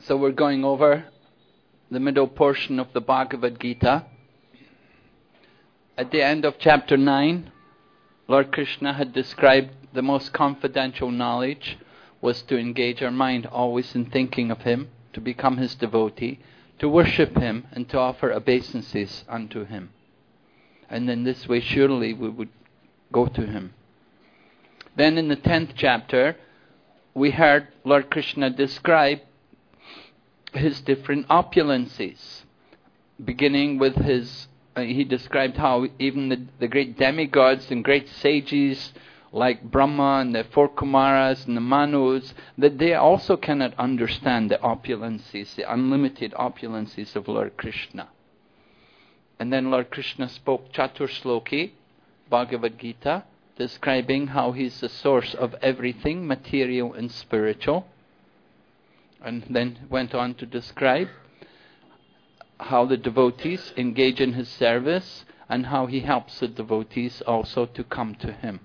So we're going over the middle portion of the Bhagavad Gita. At the end of chapter 9, Lord Krishna had described the most confidential knowledge was to engage our mind always in thinking of Him, to become His devotee, to worship Him, and to offer obeisances unto Him. And in this way, surely we would go to Him. Then in the 10th chapter, we heard Lord Krishna describe His different opulences, beginning with His... he described how even the great demigods and great sages like Brahma and the four Kumaras and the Manus, that they also cannot understand the opulences, the unlimited opulences of Lord Krishna. And then Lord Krishna spoke Chaturshloki, Bhagavad Gita, describing how He's the source of everything, material and spiritual. And then went on to describe how the devotees engage in His service and how He helps the devotees also to come to Him.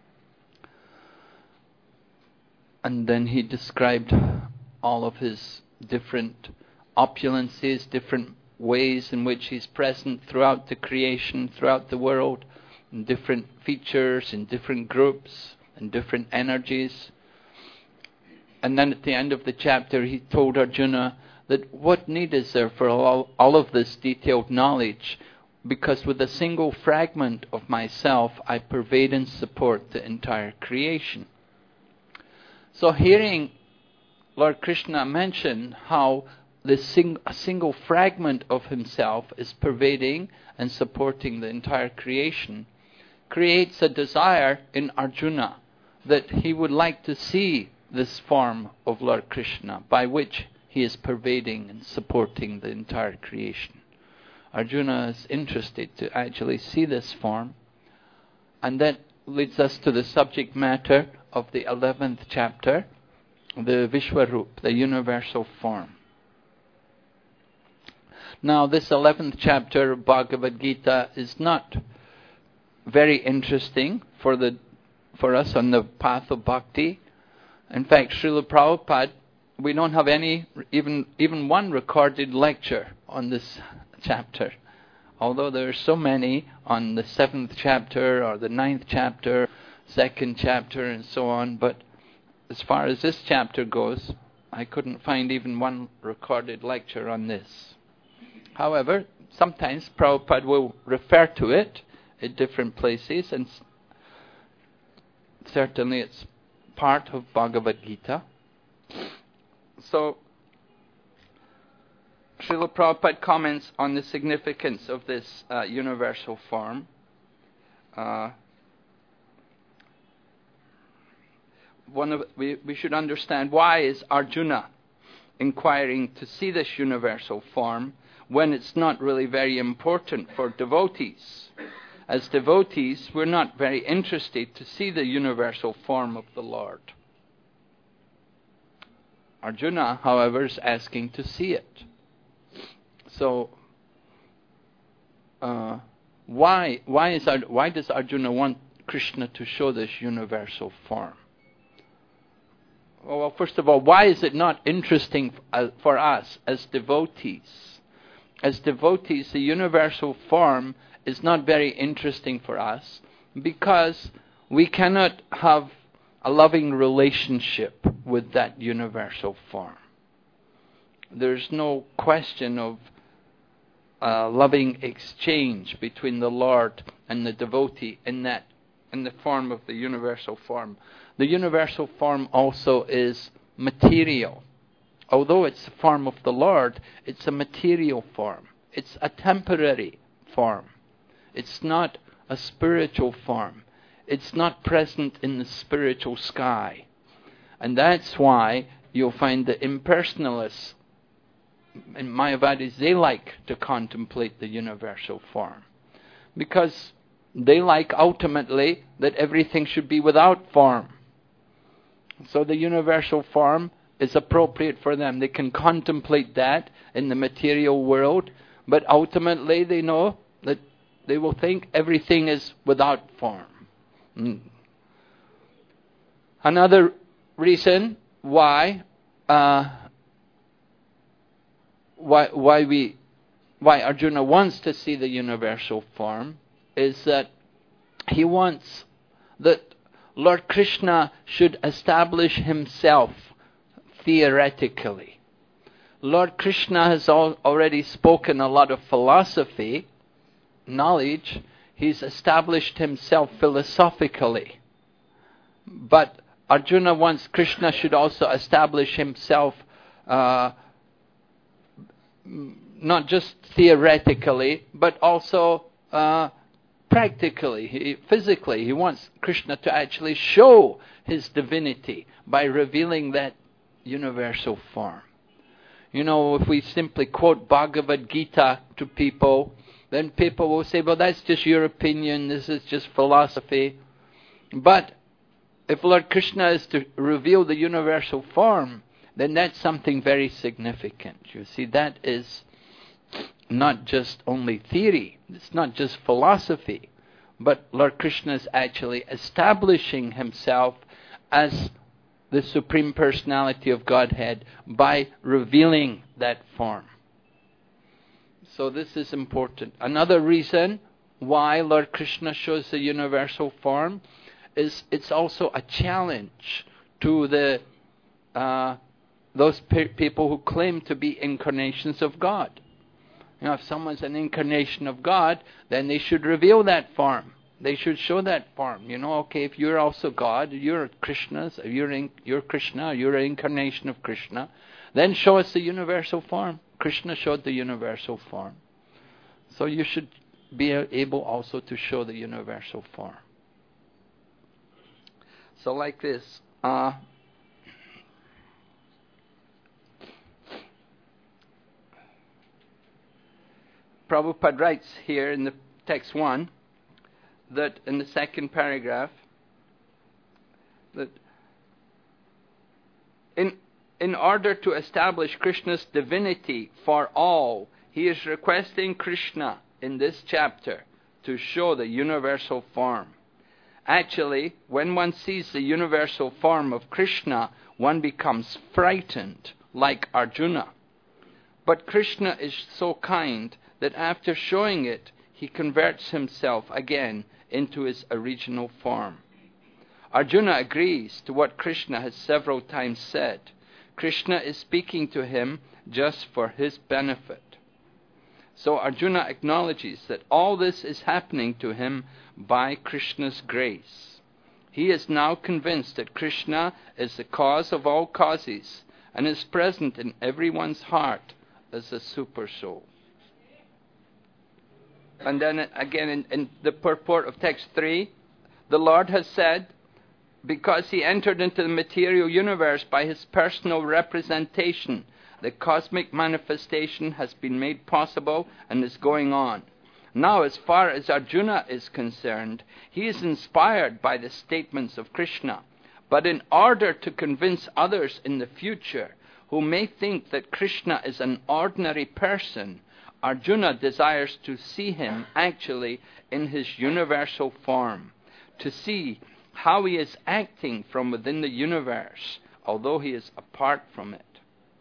And then He described all of His different opulences, different ways in which He's present throughout the creation, throughout the world, in different features, in different groups, in different energies. And then at the end of the chapter, He told Arjuna that what need is there for all of this detailed knowledge? Because with a single fragment of myself, I pervade and support the entire creation. So hearing Lord Krishna mention how a single fragment of Himself is pervading and supporting the entire creation, creates a desire in Arjuna that he would like to see this form of Lord Krishna by which He is pervading and supporting the entire creation. Arjuna is interested to actually see this form. And that leads us to the subject matter of the 11th chapter, the Vishwarup, the universal form. Now this 11th chapter of Bhagavad Gita is not very interesting for us on the path of bhakti. In fact, Srila Prabhupada, we don't have even one recorded lecture on this chapter. Although there are so many on the 7th chapter or the 9th chapter, 2nd chapter and so on. But as far as this chapter goes, I couldn't find even one recorded lecture on this. However, sometimes Prabhupada will refer to it at different places, and certainly it's part of Bhagavad Gita. So, Srila Prabhupada comments on the significance of this universal form. We should understand, why is Arjuna inquiring to see this universal form when it's not really very important for devotees? As devotees, we're not very interested to see the universal form of the Lord. Arjuna, however, is asking to see it. So, why does Arjuna want Krishna to show this universal form? Well, first of all, why is it not interesting for us as devotees? As devotees, the universal form is not very interesting for us because we cannot have a loving relationship with that universal form. There's no question of loving exchange between the Lord and the devotee in the form of the universal form. The universal form also is material. Although it's the form of the Lord, it's a material form. It's a temporary form. It's not a spiritual form. It's not present in the spiritual sky. And that's why you'll find the impersonalists and Mayavadis, they like to contemplate the universal form. Because they like ultimately that everything should be without form. So the universal form is appropriate for them. They can contemplate that in the material world, but ultimately they know that they will think everything is without form. Another reason why why Arjuna wants to see the universal form is that he wants that Lord Krishna should establish himself theoretically. Lord Krishna has already spoken a lot of philosophy, knowledge. He's established himself philosophically. But Arjuna wants Krishna should also establish himself not just theoretically, but also practically, physically. He wants Krishna to actually show his divinity by revealing that universal form. You know, if we simply quote Bhagavad Gita to people, then people will say, well, that's just your opinion, this is just philosophy. But if Lord Krishna is to reveal the universal form, then that's something very significant. You see, that is not just only theory, it's not just philosophy, but Lord Krishna is actually establishing himself as the Supreme Personality of Godhead by revealing that form. So this is important. Another reason why Lord Krishna shows the universal form is it's also a challenge to those people who claim to be incarnations of God. You know, if someone's an incarnation of God, then they should reveal that form. They should show that form. You know, okay, if you're also God, you're Krishna, you're Krishna, you're an incarnation of Krishna, then show us the universal form. Krishna showed the universal form. So you should be able also to show the universal form. So like this, Prabhupada writes here in the text 1, that in the second paragraph, that in order to establish Krishna's divinity for all, he is requesting Krishna in this chapter to show the universal form. Actually, when one sees the universal form of Krishna, one becomes frightened, like Arjuna. But Krishna is so kind that after showing it, he converts himself again into his original form. Arjuna agrees to what Krishna has several times said. Krishna is speaking to him just for his benefit. So Arjuna acknowledges that all this is happening to him by Krishna's grace. He is now convinced that Krishna is the cause of all causes and is present in everyone's heart as a super soul. And then again in the purport of text 3, the Lord has said, because he entered into the material universe by his personal representation, the cosmic manifestation has been made possible and is going on. Now, as far as Arjuna is concerned, he is inspired by the statements of Krishna. But in order to convince others in the future who may think that Krishna is an ordinary person, Arjuna desires to see him actually in his universal form, to see how he is acting from within the universe, although he is apart from it.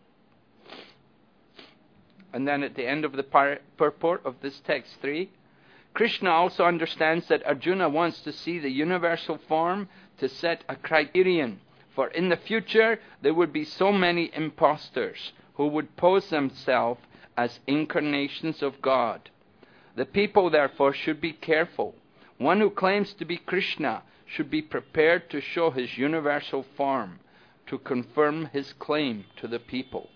And then at the end of the purport of this text 3, Krishna also understands that Arjuna wants to see the universal form to set a criterion, for in the future there would be so many impostors who would pose themselves as incarnations of God. The people therefore should be careful. One who claims to be Krishna should be prepared to show his universal form to confirm his claim to the people.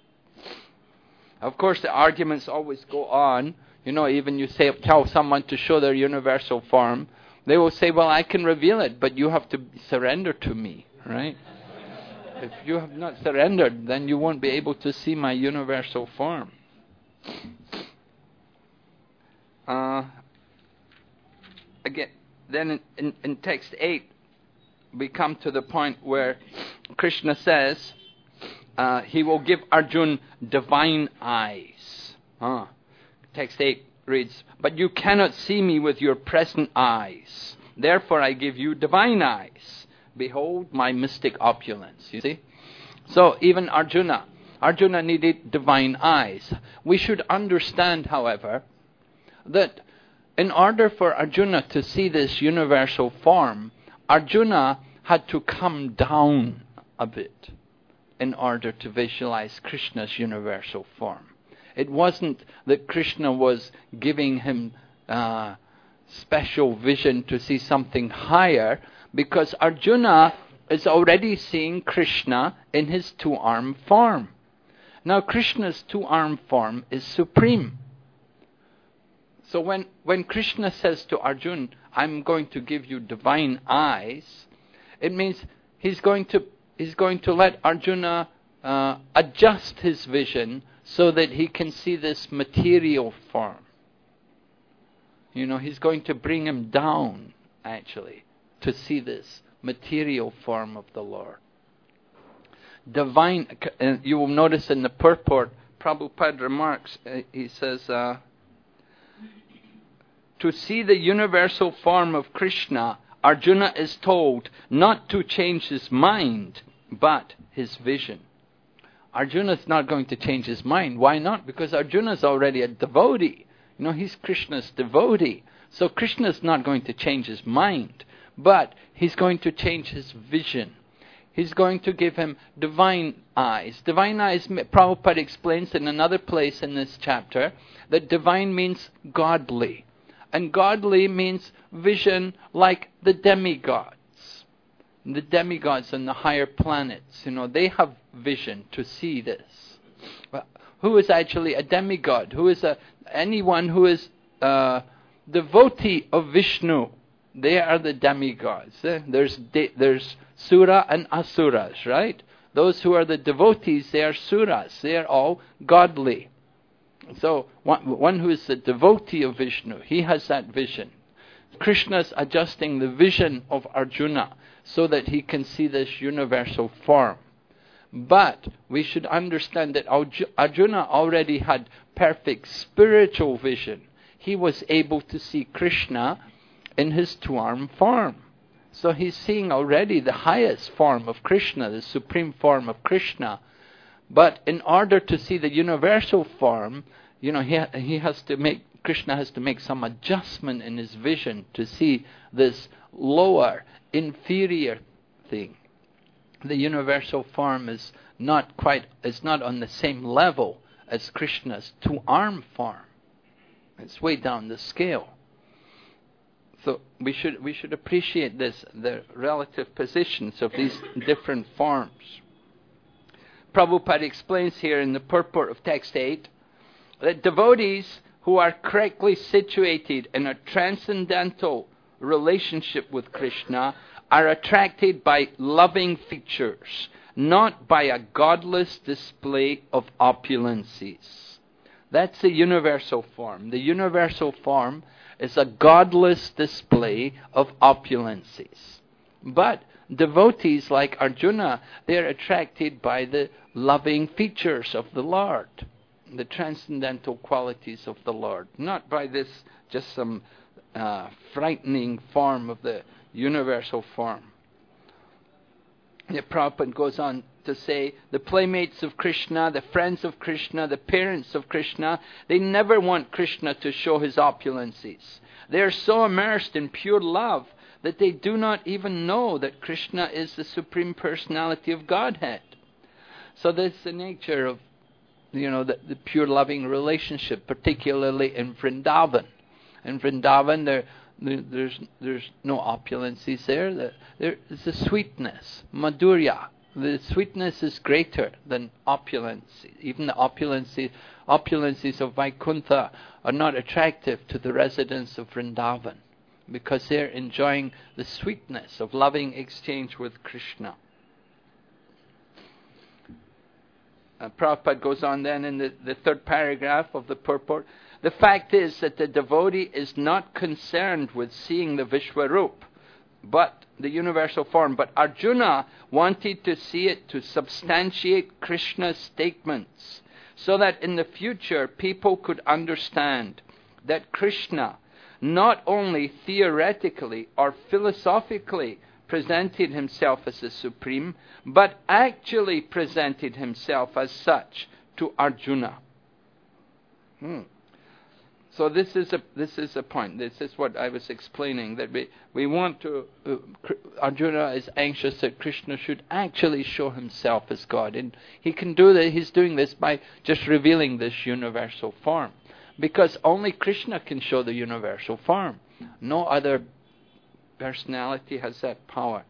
Of course, the arguments always go on. You know, even you tell someone to show their universal form, they will say, well, I can reveal it, but you have to surrender to me, right? If you have not surrendered, then you won't be able to see my universal form. Again, then in text 8, we come to the point where Krishna says he will give Arjuna divine eyes. Text 8 reads, but you cannot see me with your present eyes. Therefore I give you divine eyes. Behold my mystic opulence. You see? So even Arjuna, Arjuna needed divine eyes. We should understand, however, that in order for Arjuna to see this universal form, Arjuna had to come down a bit in order to visualize Krishna's universal form. It wasn't that Krishna was giving him special vision to see something higher, because Arjuna is already seeing Krishna in his two-armed form. Now Krishna's two-armed form is supreme. So when Krishna says to Arjuna, I'm going to give you divine eyes, it means he's going to let Arjuna adjust his vision so that he can see this material form. He's going to bring him down, actually, to see this material form of the Lord. Divine, you will notice in the purport, Prabhupada remarks, he says, to see the universal form of Krishna, Arjuna is told not to change his mind, but his vision. Arjuna is not going to change his mind. Why not? Because Arjuna is already a devotee. He's Krishna's devotee. So Krishna is not going to change his mind, but he's going to change his vision. He's going to give him divine eyes. Divine eyes, Prabhupada explains in another place in this chapter, that divine means godly. And godly means vision like the demigods. The demigods on the higher planets, they have vision to see this. But who is actually a demigod? Who is anyone who is a devotee of Vishnu? They are the demigods. There's Sura and Asuras, right? Those who are the devotees, they are Suras. They are all godly. So one who is the devotee of Vishnu, he has that vision. Krishna's adjusting the vision of Arjuna so that he can see this universal form. But we should understand that Arjuna already had perfect spiritual vision. He was able to see Krishna in his two-armed form. So he's seeing already the highest form of Krishna, the supreme form of Krishna. But in order to see the universal form, Krishna has to make some adjustment in his vision to see this lower, inferior thing. The universal form is not on the same level as Krishna's two-armed form. It's way down the scale. So we should appreciate this, the relative positions of these different forms. Prabhupada explains here in the purport of text 8 that devotees who are correctly situated in a transcendental relationship with Krishna are attracted by loving features, not by a godless display of opulences. That's the universal form. The universal form is a godless display of opulences. But devotees like Arjuna, they're attracted by the loving features of the Lord, the transcendental qualities of the Lord, not by this just some frightening form of the universal form. The Prabhupada goes on to say, the playmates of Krishna, the friends of Krishna, the parents of Krishna, they never want Krishna to show his opulences. They are so immersed in pure love that they do not even know that Krishna is the Supreme Personality of Godhead. So that's the nature of, the pure loving relationship, particularly in Vrindavan. In Vrindavan, there's no opulences there. There is a sweetness, madhurya. The sweetness is greater than opulence. Even the opulences of Vaikuntha are not attractive to the residents of Vrindavan, because they're enjoying the sweetness of loving exchange with Krishna. Prabhupada goes on then in the third paragraph of the purport. The fact is that the devotee is not concerned with seeing the Vishwarup, but the universal form. But Arjuna wanted to see it to substantiate Krishna's statements, so that in the future people could understand that Krishna not only theoretically or philosophically presented himself as the Supreme, but actually presented himself as such to Arjuna. So this is a point. This is what I was explaining, that we want to, Arjuna is anxious that Krishna should actually show himself as God. And he can do that. He's doing this by just revealing this universal form. Because only Krishna can show the universal form. No other personality has that power.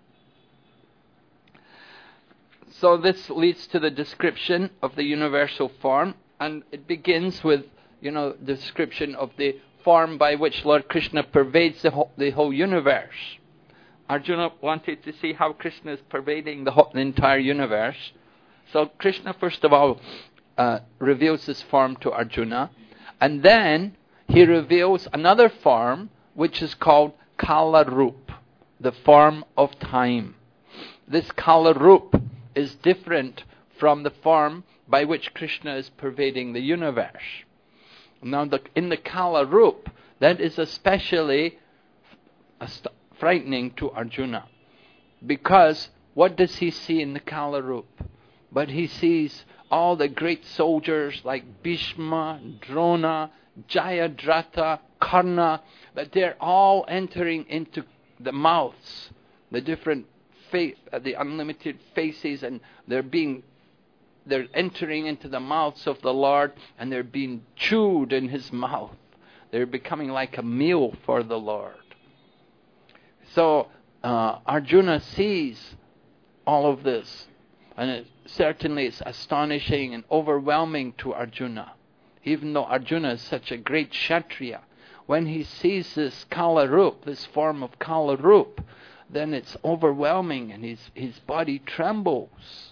So this leads to the description of the universal form. And it begins with description of the form by which Lord Krishna pervades the whole universe. Arjuna wanted to see how Krishna is pervading the entire universe. So Krishna first of all reveals this form to Arjuna, and then he reveals another form which is called Kala Roop, the form of time. This Kala Roop is different from the form by which Krishna is pervading the universe. Now, in the Kala Roop, that is especially frightening to Arjuna. Because what does he see in the Kala Roop? But he sees all the great soldiers like Bhishma, Drona, Jayadratha, Karna, that they're all entering into the mouths, the different the unlimited faces, and they're entering into the mouths of the Lord, and they're being chewed in his mouth. They're becoming like a meal for the Lord. So Arjuna sees all of this, and certainly it's astonishing and overwhelming to Arjuna. Even though Arjuna is such a great Kshatriya, when he sees this Kala Roop, this form of Kala Roop, then it's overwhelming, and his body trembles.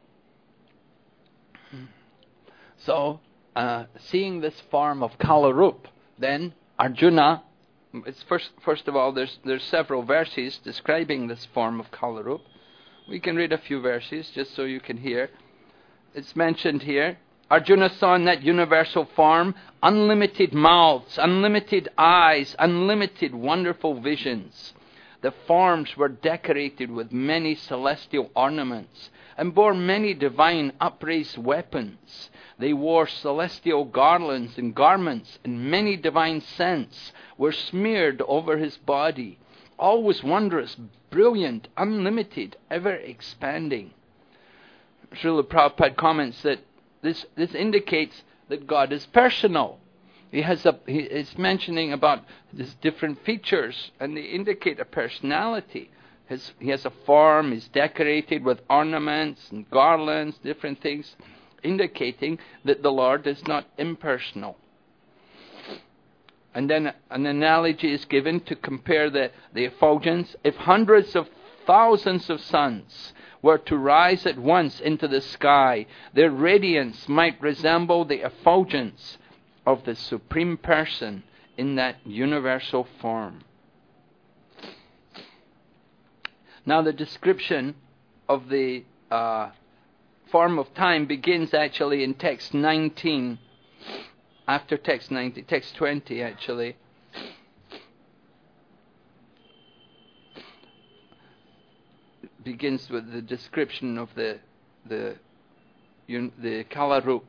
So, seeing this form of Kala Roop, then Arjuna, it's first of all, there's several verses describing this form of Kala Roop. We can read a few verses just so you can hear. It's mentioned here. Arjuna saw in that universal form unlimited mouths, unlimited eyes, unlimited wonderful visions. The forms were decorated with many celestial ornaments and bore many divine upraised weapons. They wore celestial garlands and garments, and many divine scents were smeared over his body. All was wondrous, brilliant, unlimited, ever expanding. Srila Prabhupada comments that this indicates that God is personal. It's mentioning about these different features, and they indicate a personality. He has a form, he's decorated with ornaments and garlands, different things, indicating that the Lord is not impersonal. And then an analogy is given to compare the effulgence. If hundreds of thousands of suns were to rise at once into the sky, their radiance might resemble the effulgence of the Supreme Person in that universal form. Now the description of the form of time begins actually in text 19, after text 19, text 20 actually. Begins with the description of the Kala Roop.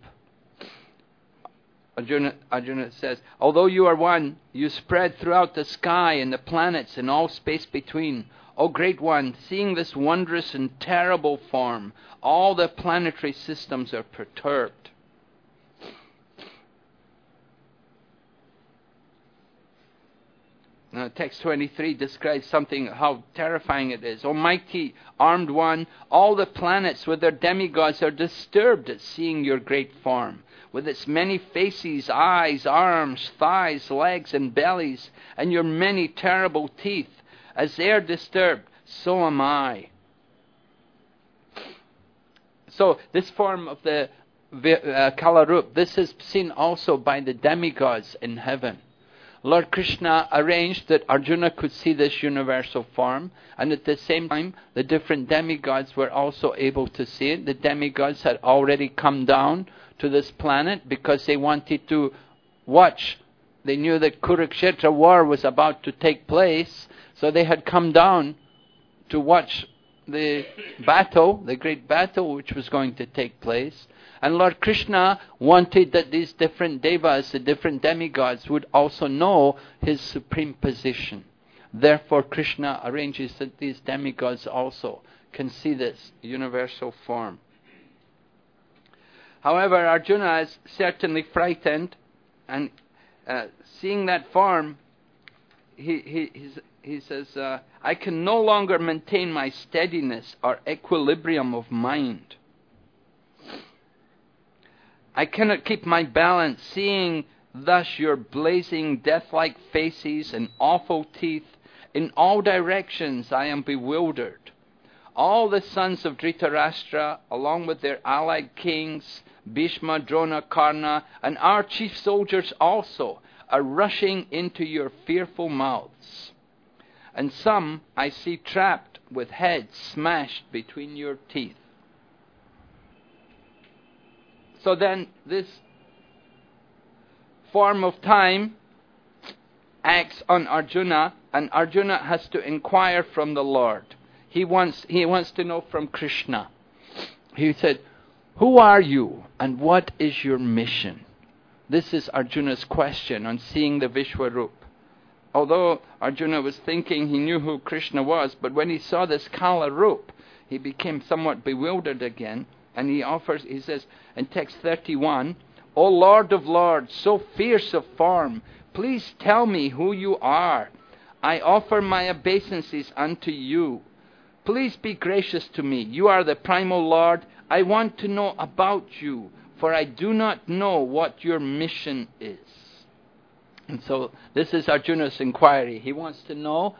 Arjuna says, although you are one, you spread throughout the sky and the planets and all space between. O Great One, seeing this wondrous and terrible form, all the planetary systems are perturbed. Now, text 23 describes something, how terrifying it is. O mighty, armed one, all the planets with their demigods are disturbed at seeing your great form, with its many faces, eyes, arms, thighs, legs, and bellies, and your many terrible teeth. As they are disturbed, so am I. So, this form of the Kala Roop, this is seen also by the demigods in heaven. Lord Krishna arranged that Arjuna could see this universal form, and at the same time, the different demigods were also able to see it. The demigods had already come down to this planet because they wanted to watch. They knew that Kurukshetra war was about to take place, so they had come down to watch the battle, the great battle which was going to take place. And Lord Krishna wanted that these different devas, the different demigods, would also know his supreme position. Therefore, Krishna arranges that these demigods also can see this universal form. However, Arjuna is certainly frightened, and seeing that form, he says, I can no longer maintain my steadiness or equilibrium of mind. I cannot keep my balance, seeing thus your blazing death-like faces and awful teeth. In all directions I am bewildered. All the sons of Dhritarashtra, along with their allied kings, Bhishma, Drona, Karna, and our chief soldiers also, are rushing into your fearful mouths. And some I see trapped with heads smashed between your teeth. So then this form of time acts on Arjuna, and Arjuna has to inquire from the Lord. He wants to know from Krishna. He said, who are you and what is your mission? This is Arjuna's question on seeing the Vishwarup. Although Arjuna was thinking he knew who Krishna was, but when he saw this Kala Rup, he became somewhat bewildered again. And he says in text 31, O Lord of Lords, so fierce of form, please tell me who you are. I offer my obeisances unto you. Please be gracious to me. You are the primal Lord. I want to know about you, for I do not know what your mission is. And so this is Arjuna's inquiry. He wants to know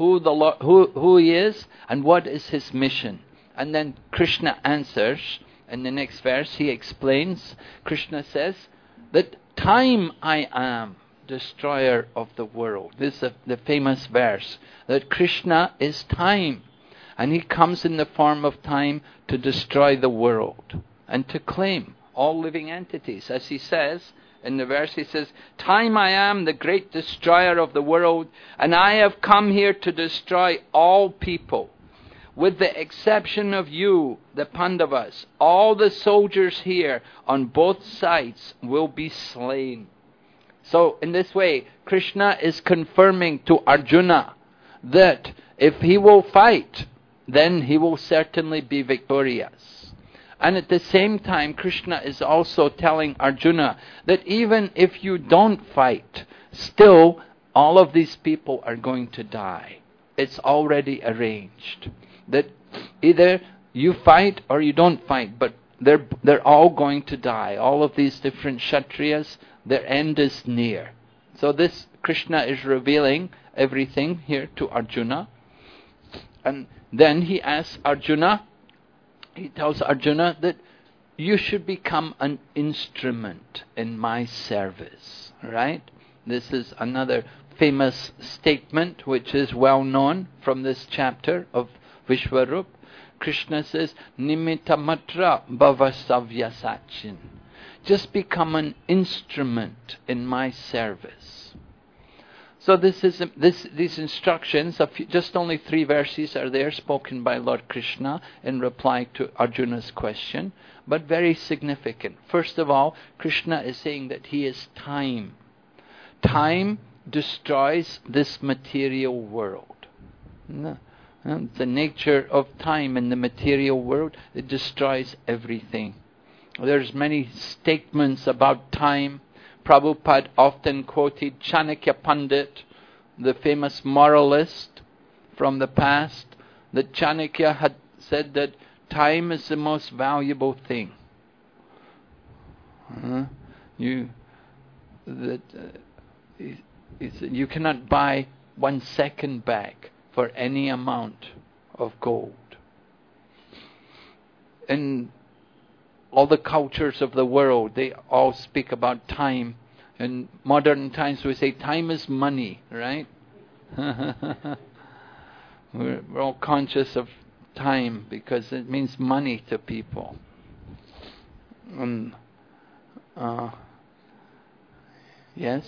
who he is and what is his mission. And then Krishna answers. In the next verse he explains, Krishna says that time I am, destroyer of the world. This is the famous verse, that Krishna is time. And he comes in the form of time to destroy the world and to claim all living entities. As he says in the verse, he says, time I am, the great destroyer of the world, and I have come here to destroy all people. With the exception of you, the Pandavas, all the soldiers here on both sides will be slain. So in this way, Krishna is confirming to Arjuna that if he will fight, then he will certainly be victorious. And at the same time, Krishna is also telling Arjuna that even if you don't fight, still all of these people are going to die. It's already arranged. That either you fight or you don't fight, but they're all going to die. All of these different Kshatriyas, their end is near. So this Krishna is revealing everything here to Arjuna. And then he asks Arjuna, he tells Arjuna that you should become an instrument in my service. Right? This is another famous statement which is well known from this chapter of Vishwarup. Krishna says, Nimitta matra bhava savyasachin. Just become an instrument in my service. So these instructions, just only 3 verses are there spoken by Lord Krishna in reply to Arjuna's question, but very significant. First of all, Krishna is saying that he is time. Time destroys this material world. No. The nature of time in the material world, it destroys everything. There's many statements about time. Prabhupada often quoted Chanakya Pandit, the famous moralist from the past, that Chanakya had said that time is the most valuable thing. You cannot buy 1 second back for any amount of gold. In all the cultures of the world, they all speak about time. In modern times we say time is money, right? We're all conscious of time because it means money to people. Yes?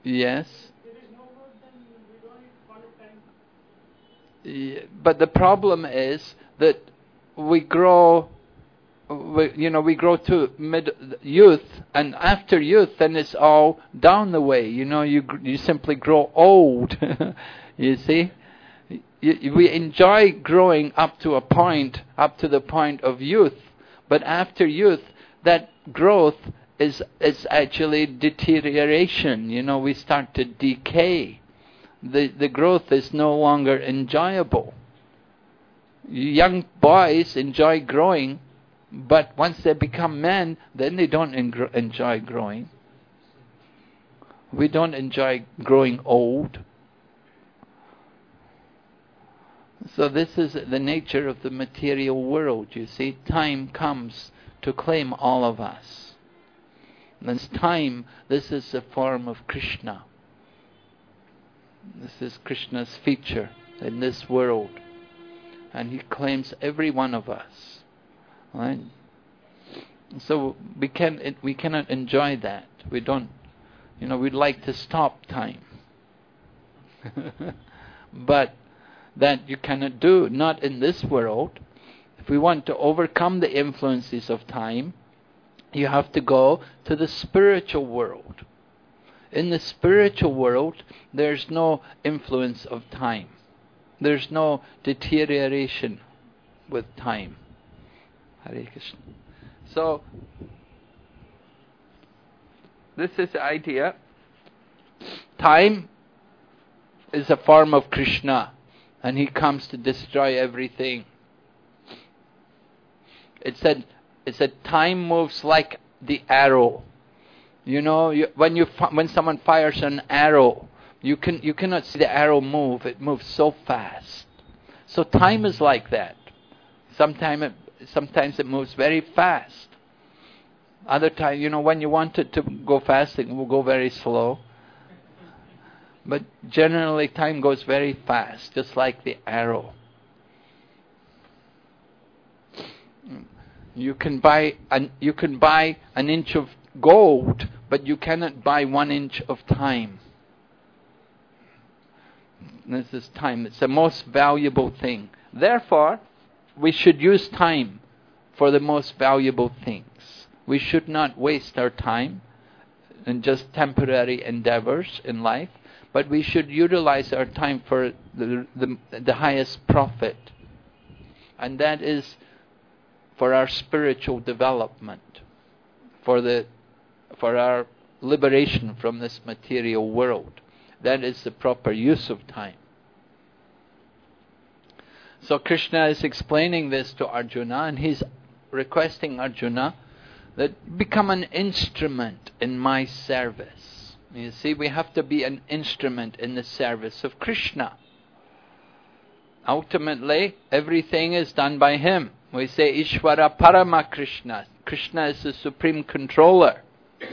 Yes. There is no growth, then we don't need to call it time. Yeah, but the problem is that we grow, we grow to youth, and after youth, then it's all down the way. You simply grow old. You see, we enjoy growing up to the point of youth, but after youth, that growth is actually deterioration. We start to decay. The growth is no longer enjoyable. Young boys enjoy growing, but once they become men, then they don't enjoy growing. We don't enjoy growing old. So this is the nature of the material world, you see. Time comes to claim all of us. This time, this is a form of Krishna. This is Krishna's feature in this world. And he claims every one of us. Right? So we cannot enjoy that. We don't, we'd like to stop time. But that you cannot do, not in this world. If we want to overcome the influences of time, you have to go to the spiritual world. In the spiritual world, there's no influence of time. There's no deterioration with time. Hare Krishna. So, this is the idea. Time is a form of Krishna, and he comes to destroy everything. It said time moves like the arrow. When someone fires an arrow, you cannot see the arrow move. It moves so fast. So time is like that. Sometimes it moves very fast. Other times, when you want it to go fast, it will go very slow. But generally, time goes very fast, just like the arrow. You can buy an inch of gold, but you cannot buy 1 inch of time. This is time. It's the most valuable thing. Therefore, we should use time for the most valuable things. We should not waste our time in just temporary endeavors in life, but we should utilize our time for the highest profit. And that is for our spiritual development, for our liberation from this material world. That is the proper use of time. So Krishna is explaining this to Arjuna, and he's requesting Arjuna that become an instrument in my service. You see, we have to be an instrument in the service of Krishna. Ultimately, everything is done by him. We say Ishvara Parama Krishna. Krishna is the supreme controller.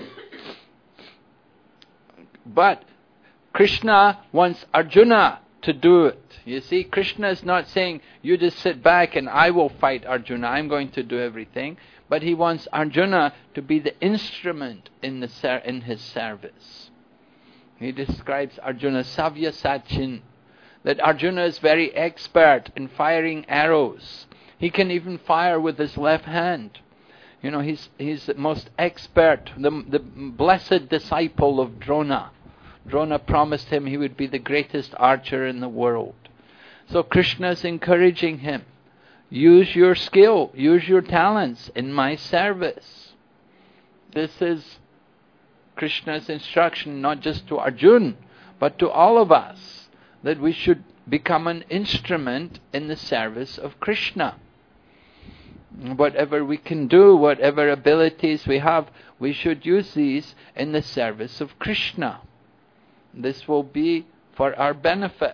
But Krishna wants Arjuna to do it. You see, Krishna is not saying, you just sit back and I will fight Arjuna. I'm going to do everything. But he wants Arjuna to be the instrument in his service. He describes Arjuna Savya Sachin, that Arjuna is very expert in firing arrows. He can even fire with his left hand. He's the most expert, the blessed disciple of Drona. Drona promised him he would be the greatest archer in the world. So Krishna is encouraging him. Use your skill, use your talents in my service. This is Krishna's instruction, not just to Arjuna, but to all of us, that we should become an instrument in the service of Krishna. Whatever we can do, whatever abilities we have, we should use these in the service of Krishna. This will be for our benefit.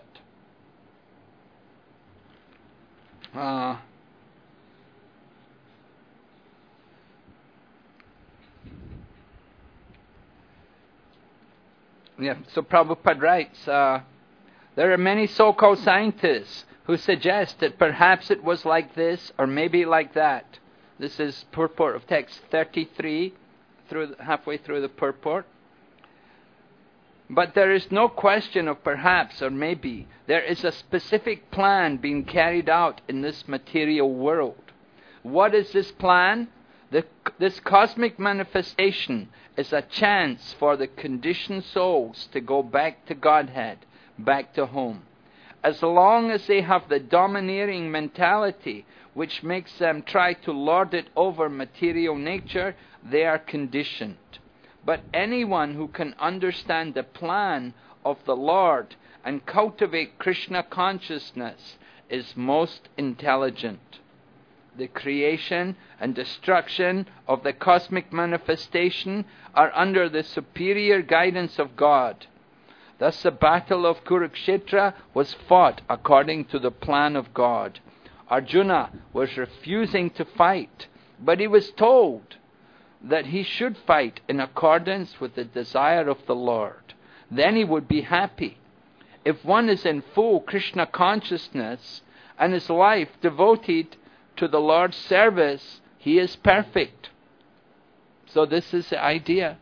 So Prabhupada writes, there are many so-called scientists who suggest that perhaps it was like this or maybe like that. This is purport of text 33, halfway through the purport. But there is no question of perhaps or maybe. There is a specific plan being carried out in this material world. What is this plan? This cosmic manifestation is a chance for the conditioned souls to go back to Godhead, back to home. As long as they have the domineering mentality which makes them try to lord it over material nature, they are conditioned. But anyone who can understand the plan of the Lord and cultivate Krishna consciousness is most intelligent. The creation and destruction of the cosmic manifestation are under the superior guidance of God. Thus the battle of Kurukshetra was fought according to the plan of God. Arjuna was refusing to fight, but he was told that he should fight in accordance with the desire of the Lord. Then he would be happy. If one is in full Krishna consciousness and his life devoted to the Lord's service, he is perfect. So this is the idea.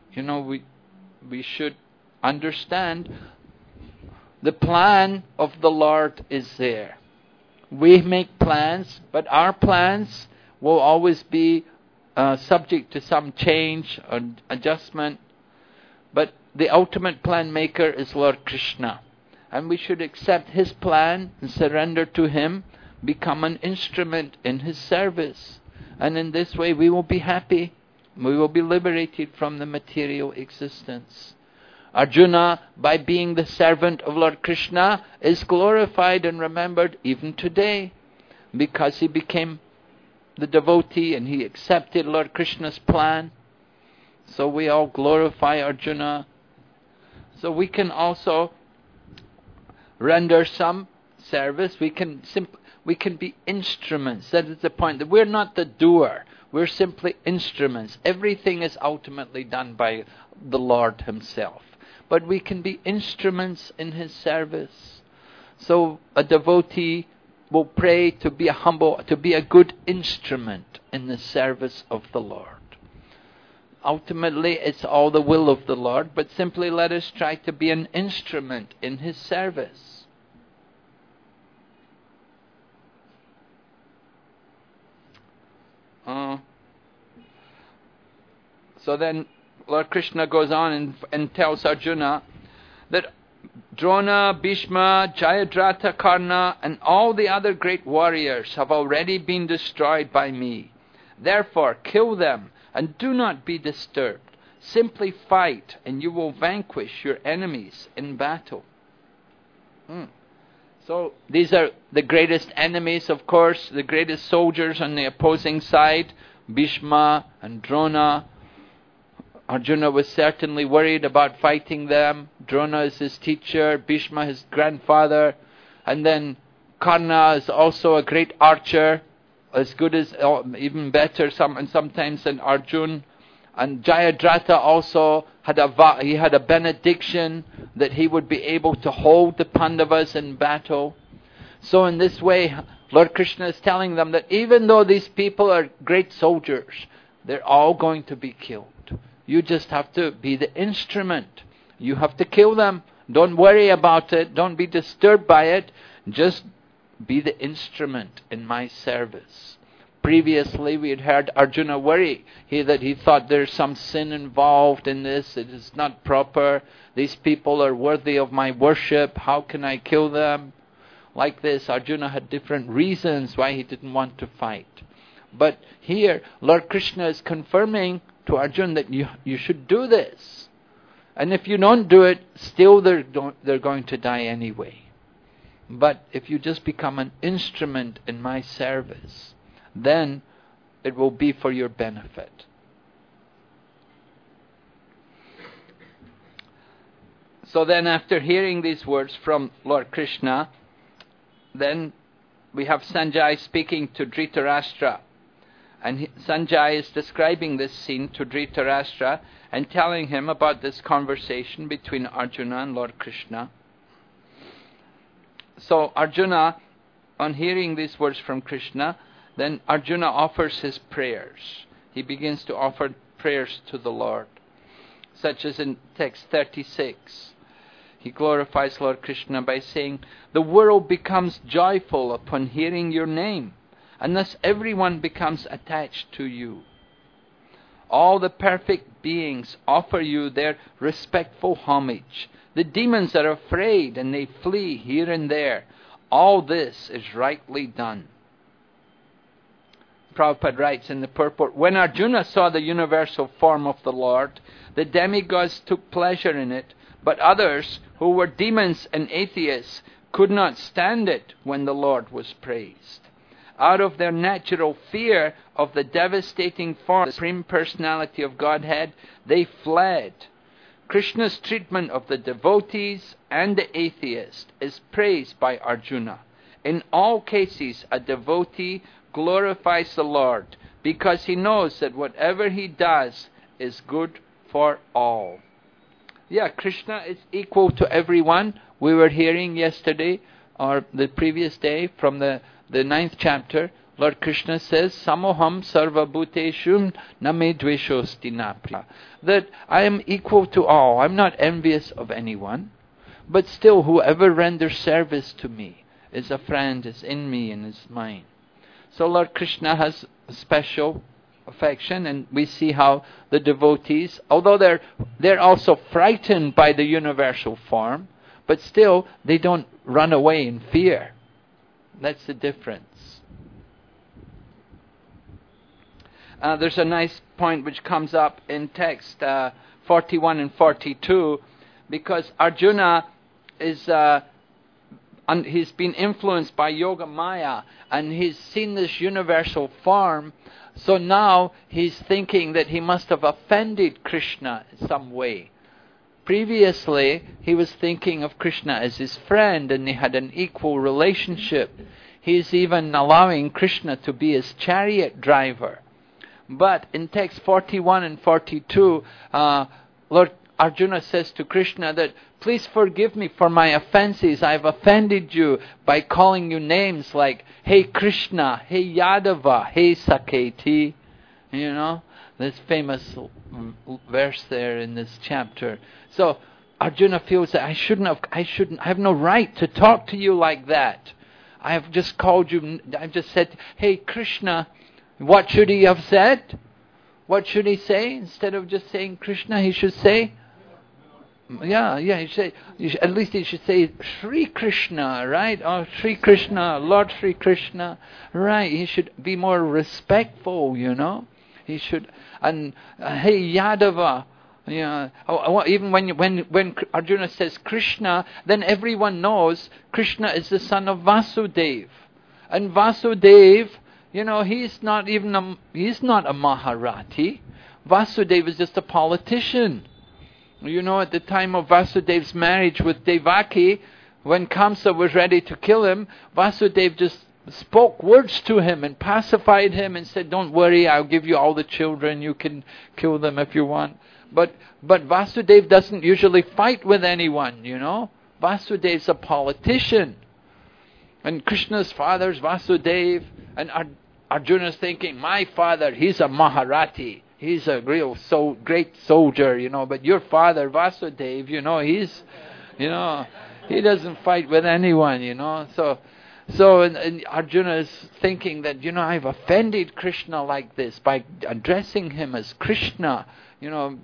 We should understand the plan of the Lord is there. We make plans, but our plans will always be subject to some change or adjustment. But the ultimate plan maker is Lord Krishna. And we should accept His plan and surrender to Him, become an instrument in His service. And in this way we will be happy. We will be liberated from the material existence. Arjuna, by being the servant of Lord Krishna, is glorified and remembered even today, because he became the devotee and he accepted Lord Krishna's plan. So we all glorify Arjuna. So we can also render some service. We can be instruments. That is the point. That we're not the doer. We're simply instruments. Everything is ultimately done by the Lord Himself. But we can be instruments in His service. So a devotee will pray to be a good instrument in the service of the Lord. Ultimately, it's all the will of the Lord, but simply let us try to be an instrument in His service. So then Lord Krishna goes on and tells Arjuna that Drona, Bhishma, Jayadratha, Karna and all the other great warriors have already been destroyed by me. Therefore kill them and do not be disturbed. Simply fight and you will vanquish your enemies in battle. So these are the greatest enemies, of course, the greatest soldiers on the opposing side, Bhishma and Drona. Arjuna was certainly worried about fighting them. Drona is his teacher, Bhishma his grandfather, and then Karna is also a great archer, as good as, even better sometimes than Arjun. And Jayadratha also had a benediction that he would be able to hold the Pandavas in battle. So in this way, Lord Krishna is telling them that even though these people are great soldiers, they're all going to be killed. You just have to be the instrument. You have to kill them. Don't worry about it. Don't be disturbed by it. Just be the instrument in my service. Previously, we had heard Arjuna worry that he thought there's some sin involved in this. It is not proper. These people are worthy of my worship. How can I kill them? Like this, Arjuna had different reasons why he didn't want to fight. But here, Lord Krishna is confirming to Arjuna that you should do this. And if you don't do it, still they're going to die anyway. But if you just become an instrument in my service, then it will be for your benefit. So then after hearing these words from Lord Krishna, then we have Sanjay speaking to Dhritarashtra. And Sanjay is describing this scene to Dhritarashtra and telling him about this conversation between Arjuna and Lord Krishna. So Arjuna, on hearing these words from Krishna, then Arjuna offers his prayers. He begins to offer prayers to the Lord, such as in text 36. He glorifies Lord Krishna by saying, "The world becomes joyful upon hearing your name, and thus everyone becomes attached to you. All the perfect beings offer you their respectful homage. The demons are afraid and they flee here and there. All this is rightly done." Prabhupada writes in the purport, "When Arjuna saw the universal form of the Lord, the demigods took pleasure in it, but others, who were demons and atheists, could not stand it when the Lord was praised. Out of their natural fear of the devastating form of the Supreme Personality of Godhead, they fled. Krishna's treatment of the devotees and the atheist is praised by Arjuna. In all cases, a devotee glorifies the Lord because he knows that whatever he does is good for all." Yeah, Krishna is equal to everyone. We were hearing yesterday or the previous day from the 9th chapter, Lord Krishna says, "Samoham sarva bhuteshu na me dveshosti na priya." That I am equal to all. I'm not envious of anyone. But still, whoever renders service to me is a friend, is in me and is mine. So Lord Krishna has a special affection, and we see how the devotees, although they're also frightened by the universal form, but still they don't run away in fear. That's the difference. There's a nice point which comes up in text 41 and 42, because Arjuna is he's been influenced by Yoga Maya, and he's seen this universal form. So now he's thinking that he must have offended Krishna in some way. Previously, he was thinking of Krishna as his friend, and they had an equal relationship. He's even allowing Krishna to be his chariot driver. But in text 41 and 42, Lord Arjuna says to Krishna that, "Please forgive me for my offenses. I've offended you by calling you names like, Hey Krishna, Hey Yadava, Hey Saketi." You know, this famous verse there in this chapter. So Arjuna feels that I have no right to talk to you like that. I have just called you, I've just said, "Hey Krishna." What should he have said? What should he say? Instead of just saying Krishna, he should say, at least he should say Sri Krishna, right? Or Sri Krishna, Lord Sri Krishna, right? He should be more respectful, you know. He should, and Hey Yadava, even when Arjuna says Krishna, then everyone knows Krishna is the son of Vasudeva, and Vasudeva, he's not a Maharati. Vasudeva is just a politician. At the time of Vasudeva's marriage with Devaki, when Kamsa was ready to kill him, Vasudeva just spoke words to him and pacified him and said, "Don't worry, I'll give you all the children, you can kill them if you want." But Vasudeva doesn't usually fight with anyone, Vasudeva's a politician. And Krishna's father's Vasudeva, and Arjuna's thinking, "My father, he's a Maharati. He's a real great soldier, but your father, Vasudeva, he's, he doesn't fight with anyone, So and Arjuna is thinking that, I've offended Krishna like this by addressing him as Krishna, in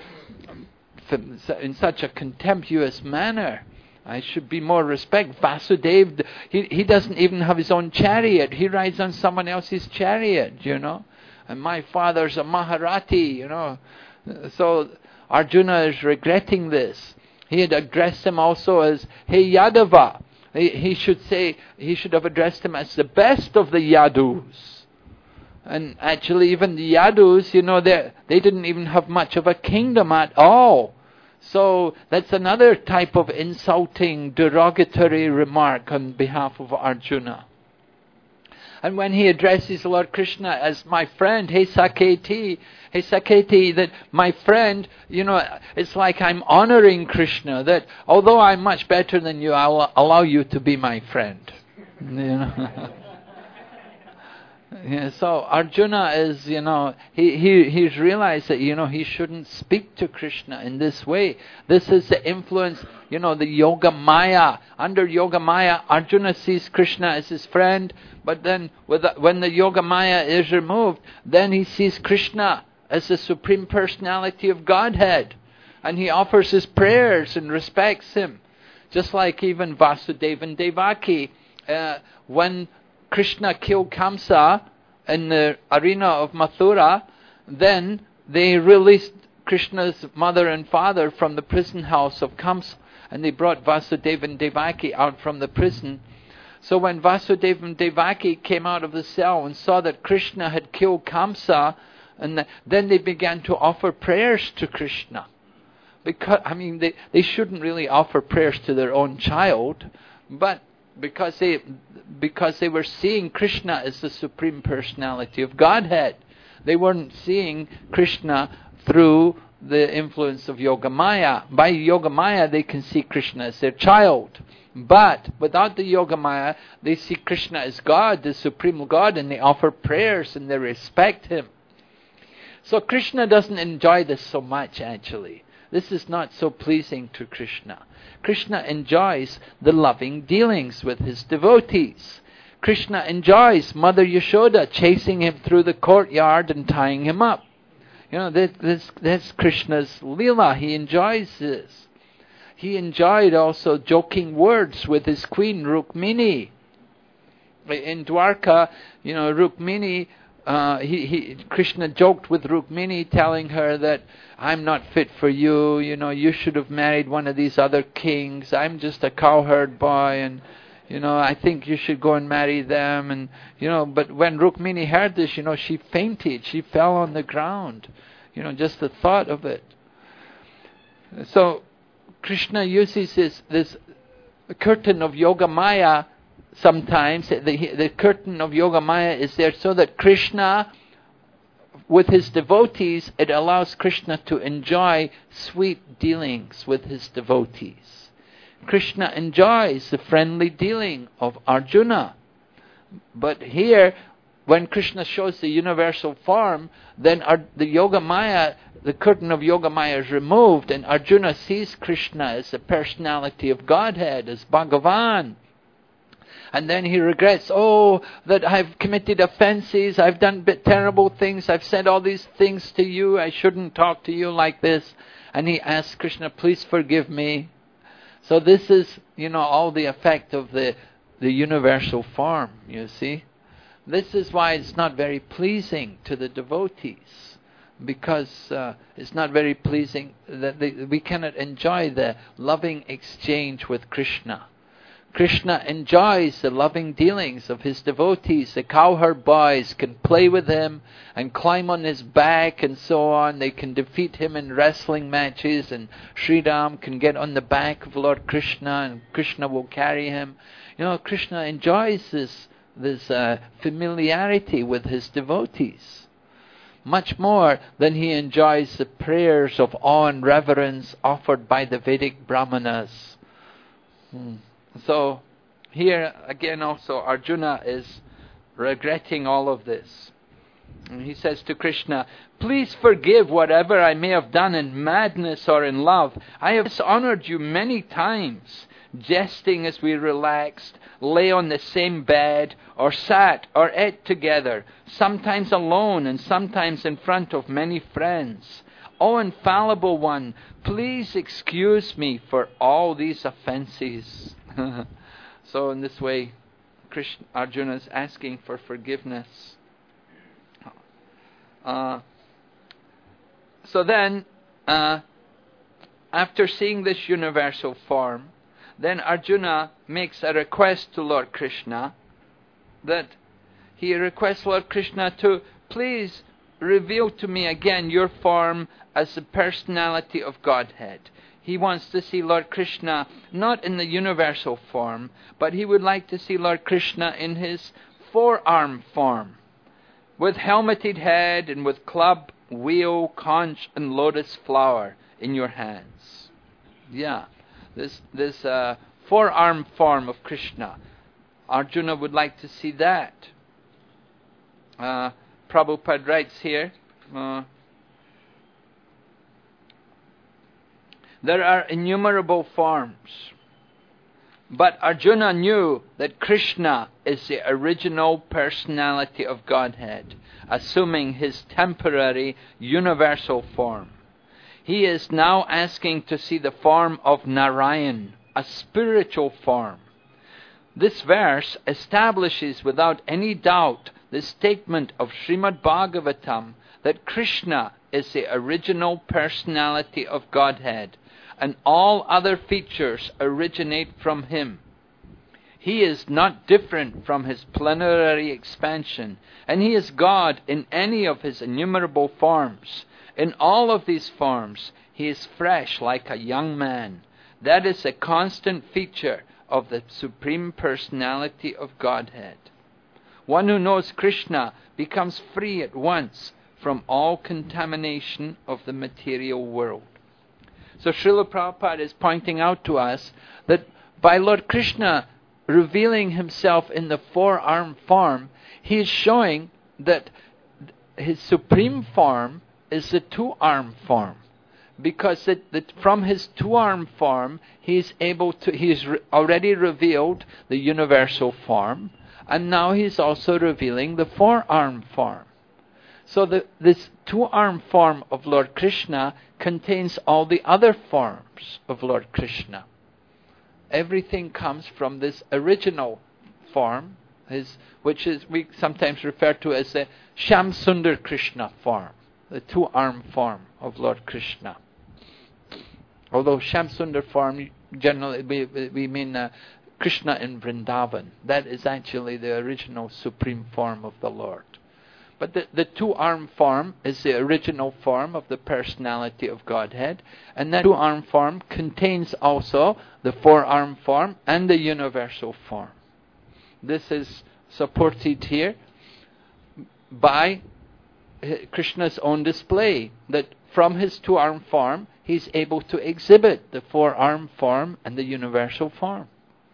such a contemptuous manner. I should be more respect. Vasudeva, he doesn't even have his own chariot. He rides on someone else's chariot, And my father's a Maharati, So Arjuna is regretting this. He had addressed him also as, "Hey Yadava." He should have addressed him as the best of the Yadus. And actually even the Yadus, they didn't even have much of a kingdom at all. So that's another type of insulting, derogatory remark on behalf of Arjuna. And when he addresses Lord Krishna as my friend, "Hey Saketi," that my friend, it's like I'm honoring Krishna, that although I'm much better than you, I'll allow you to be my friend. Yeah, so Arjuna is, he's realized that, he shouldn't speak to Krishna in this way. This is the influence, the Yoga Maya. Under Yoga Maya, Arjuna sees Krishna as his friend, but then when the Yoga Maya is removed, then he sees Krishna as the Supreme Personality of Godhead. And he offers his prayers and respects him. Just like even Vasudeva and Devaki, when Krishna killed Kamsa in the arena of Mathura, then they released Krishna's mother and father from the prison house of Kamsa, and they brought Vasudeva and Devaki out from the prison. So when Vasudeva and Devaki came out of the cell and saw that Krishna had killed Kamsa, and then they began to offer prayers to Krishna. Because they shouldn't really offer prayers to their own child, but because they were seeing Krishna as the Supreme Personality of Godhead. They weren't seeing Krishna through the influence of Yoga Maya. By Yoga Maya, they can see Krishna as their child. But without the Yoga Maya, they see Krishna as God, the Supreme God, and they offer prayers and they respect Him. So Krishna doesn't enjoy this so much, actually. This is not so pleasing to Krishna. Krishna enjoys the loving dealings with his devotees. Krishna enjoys Mother Yashoda chasing him through the courtyard and tying him up. That's Krishna's Leela. He enjoys this. He enjoyed also joking words with his queen Rukmini. In Dwarka, Rukmini, Krishna joked with Rukmini, telling her that I'm not fit for you. You should have married one of these other kings. I'm just a cowherd boy, and I think you should go and marry them. And but when Rukmini heard this, she fainted. She fell on the ground. Just the thought of it. So Krishna uses this curtain of Yoga Maya. Sometimes the curtain of Yoga Maya is there so that Krishna, with his devotees, it allows Krishna to enjoy sweet dealings with his devotees. Krishna enjoys the friendly dealing of Arjuna. But here, when Krishna shows the universal form, then the Yoga Maya, the curtain of Yoga Maya is removed, and Arjuna sees Krishna as the personality of Godhead, as Bhagavan. And then he regrets, that I've committed offenses, I've done terrible things, I've said all these things to you, I shouldn't talk to you like this. And he asks Krishna, please forgive me. So this is, all the effect of the universal form, you see. This is why it's not very pleasing to the devotees. Because it's not very pleasing that we cannot enjoy the loving exchange with Krishna. Krishna enjoys the loving dealings of his devotees. The cowherd boys can play with him and climb on his back and so on. They can defeat him in wrestling matches, and Sri Ram can get on the back of Lord Krishna and Krishna will carry him. Krishna enjoys this familiarity with his devotees. Much more than he enjoys the prayers of awe and reverence offered by the Vedic Brahmanas. So here again also Arjuna is regretting all of this. And he says to Krishna, please forgive whatever I may have done in madness or in love. I have dishonored you many times, jesting as we relaxed, lay on the same bed, or sat or ate together, sometimes alone and sometimes in front of many friends. O infallible one, please excuse me for all these offenses. So in this way, Arjuna is asking for forgiveness. So then, after seeing this universal form, then Arjuna makes a request to Lord Krishna, that he requests Lord Krishna to please reveal to me again your form as the personality of Godhead. He wants to see Lord Krishna not in the universal form, but he would like to see Lord Krishna in his forearm form, with helmeted head and with club, wheel, conch and lotus flower in your hands. Yeah, this forearm form of Krishna. Arjuna would like to see that. Prabhupada writes here, there are innumerable forms, but Arjuna knew that Krishna is the original personality of Godhead, assuming his temporary universal form. He is now asking to see the form of Narayan, a spiritual form. This verse establishes without any doubt the statement of Srimad Bhagavatam that Krishna is the original personality of Godhead, and all other features originate from him. He is not different from his plenary expansion, and he is God in any of his innumerable forms. In all of these forms, he is fresh like a young man. That is a constant feature of the Supreme Personality of Godhead. One who knows Krishna becomes free at once from all contamination of the material world. So Srila Prabhupada is pointing out to us that by Lord Krishna revealing himself in the four-armed form, he is showing that his supreme form is the two-armed form. Because from his two-armed form, he's already revealed the universal form, and now he's also revealing the four-armed form. So this two-armed form of Lord Krishna contains all the other forms of Lord Krishna. Everything comes from this original form, which we sometimes refer to as the Shyamsundar Krishna form, the two-armed form of Lord Krishna. Although Shyamsundar form, generally we mean Krishna in Vrindavan. That is actually the original supreme form of the Lord. But the two-armed form is the original form of the personality of Godhead, and that two-armed form contains also the four-armed form and the universal form. This is supported here by Krishna's own display, that from his two-armed form, he's able to exhibit the four-armed form and the universal form.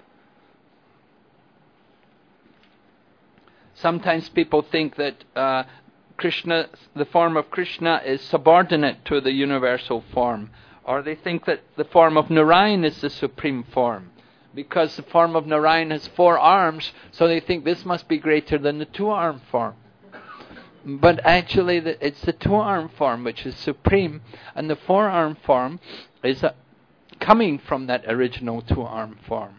Sometimes people think that Krishna, the form of Krishna is subordinate to the universal form. Or they think that the form of Narayan is the supreme form. Because the form of Narayan has four arms, so they think this must be greater than the two-armed form. But actually it's the two-armed form which is supreme, and the four-armed form is coming from that original two-armed form.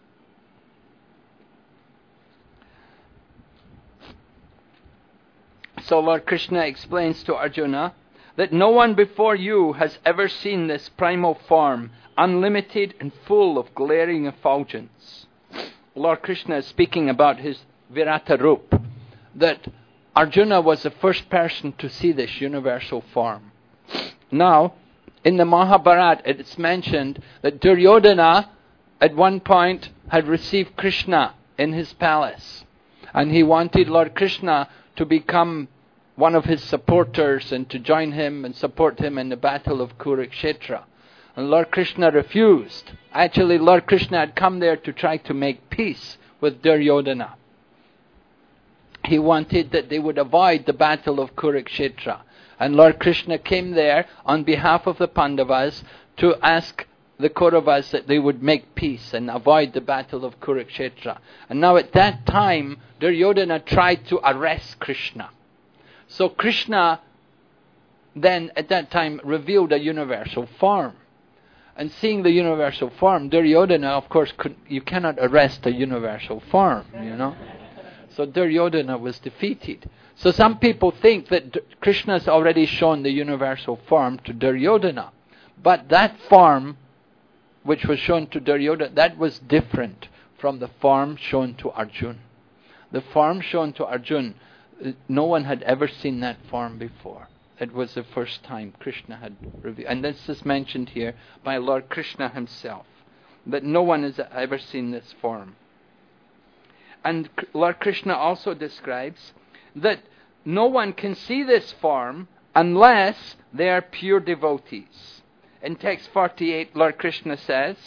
So Lord Krishna explains to Arjuna that no one before you has ever seen this primal form, unlimited and full of glaring effulgence. Lord Krishna is speaking about his Virata Rup, that Arjuna was the first person to see this universal form. Now, in the Mahabharata, it's mentioned that Duryodhana at one point had received Krishna in his palace, and he wanted Lord Krishna to become one of his supporters and to join him and support him in the battle of Kurukshetra. And Lord Krishna refused. Actually, Lord Krishna had come there to try to make peace with Duryodhana. He wanted that they would avoid the battle of Kurukshetra. And Lord Krishna came there on behalf of the Pandavas to ask the Kauravas that they would make peace and avoid the battle of Kurukshetra. And now at that time, Duryodhana tried to arrest Krishna. So Krishna then at that time revealed a universal form. And seeing the universal form, Duryodhana, of course, you cannot arrest a universal form, you know. So Duryodhana was defeated. So some people think that Krishna has already shown the universal form to Duryodhana. But that form which was shown to Duryodhana, that was different from the form shown to Arjuna. The form shown to Arjuna, no one had ever seen that form before. It was the first time Krishna had revealed. And this is mentioned here by Lord Krishna himself, that no one has ever seen this form. And Lord Krishna also describes that no one can see this form unless they are pure devotees. In text 48, Lord Krishna says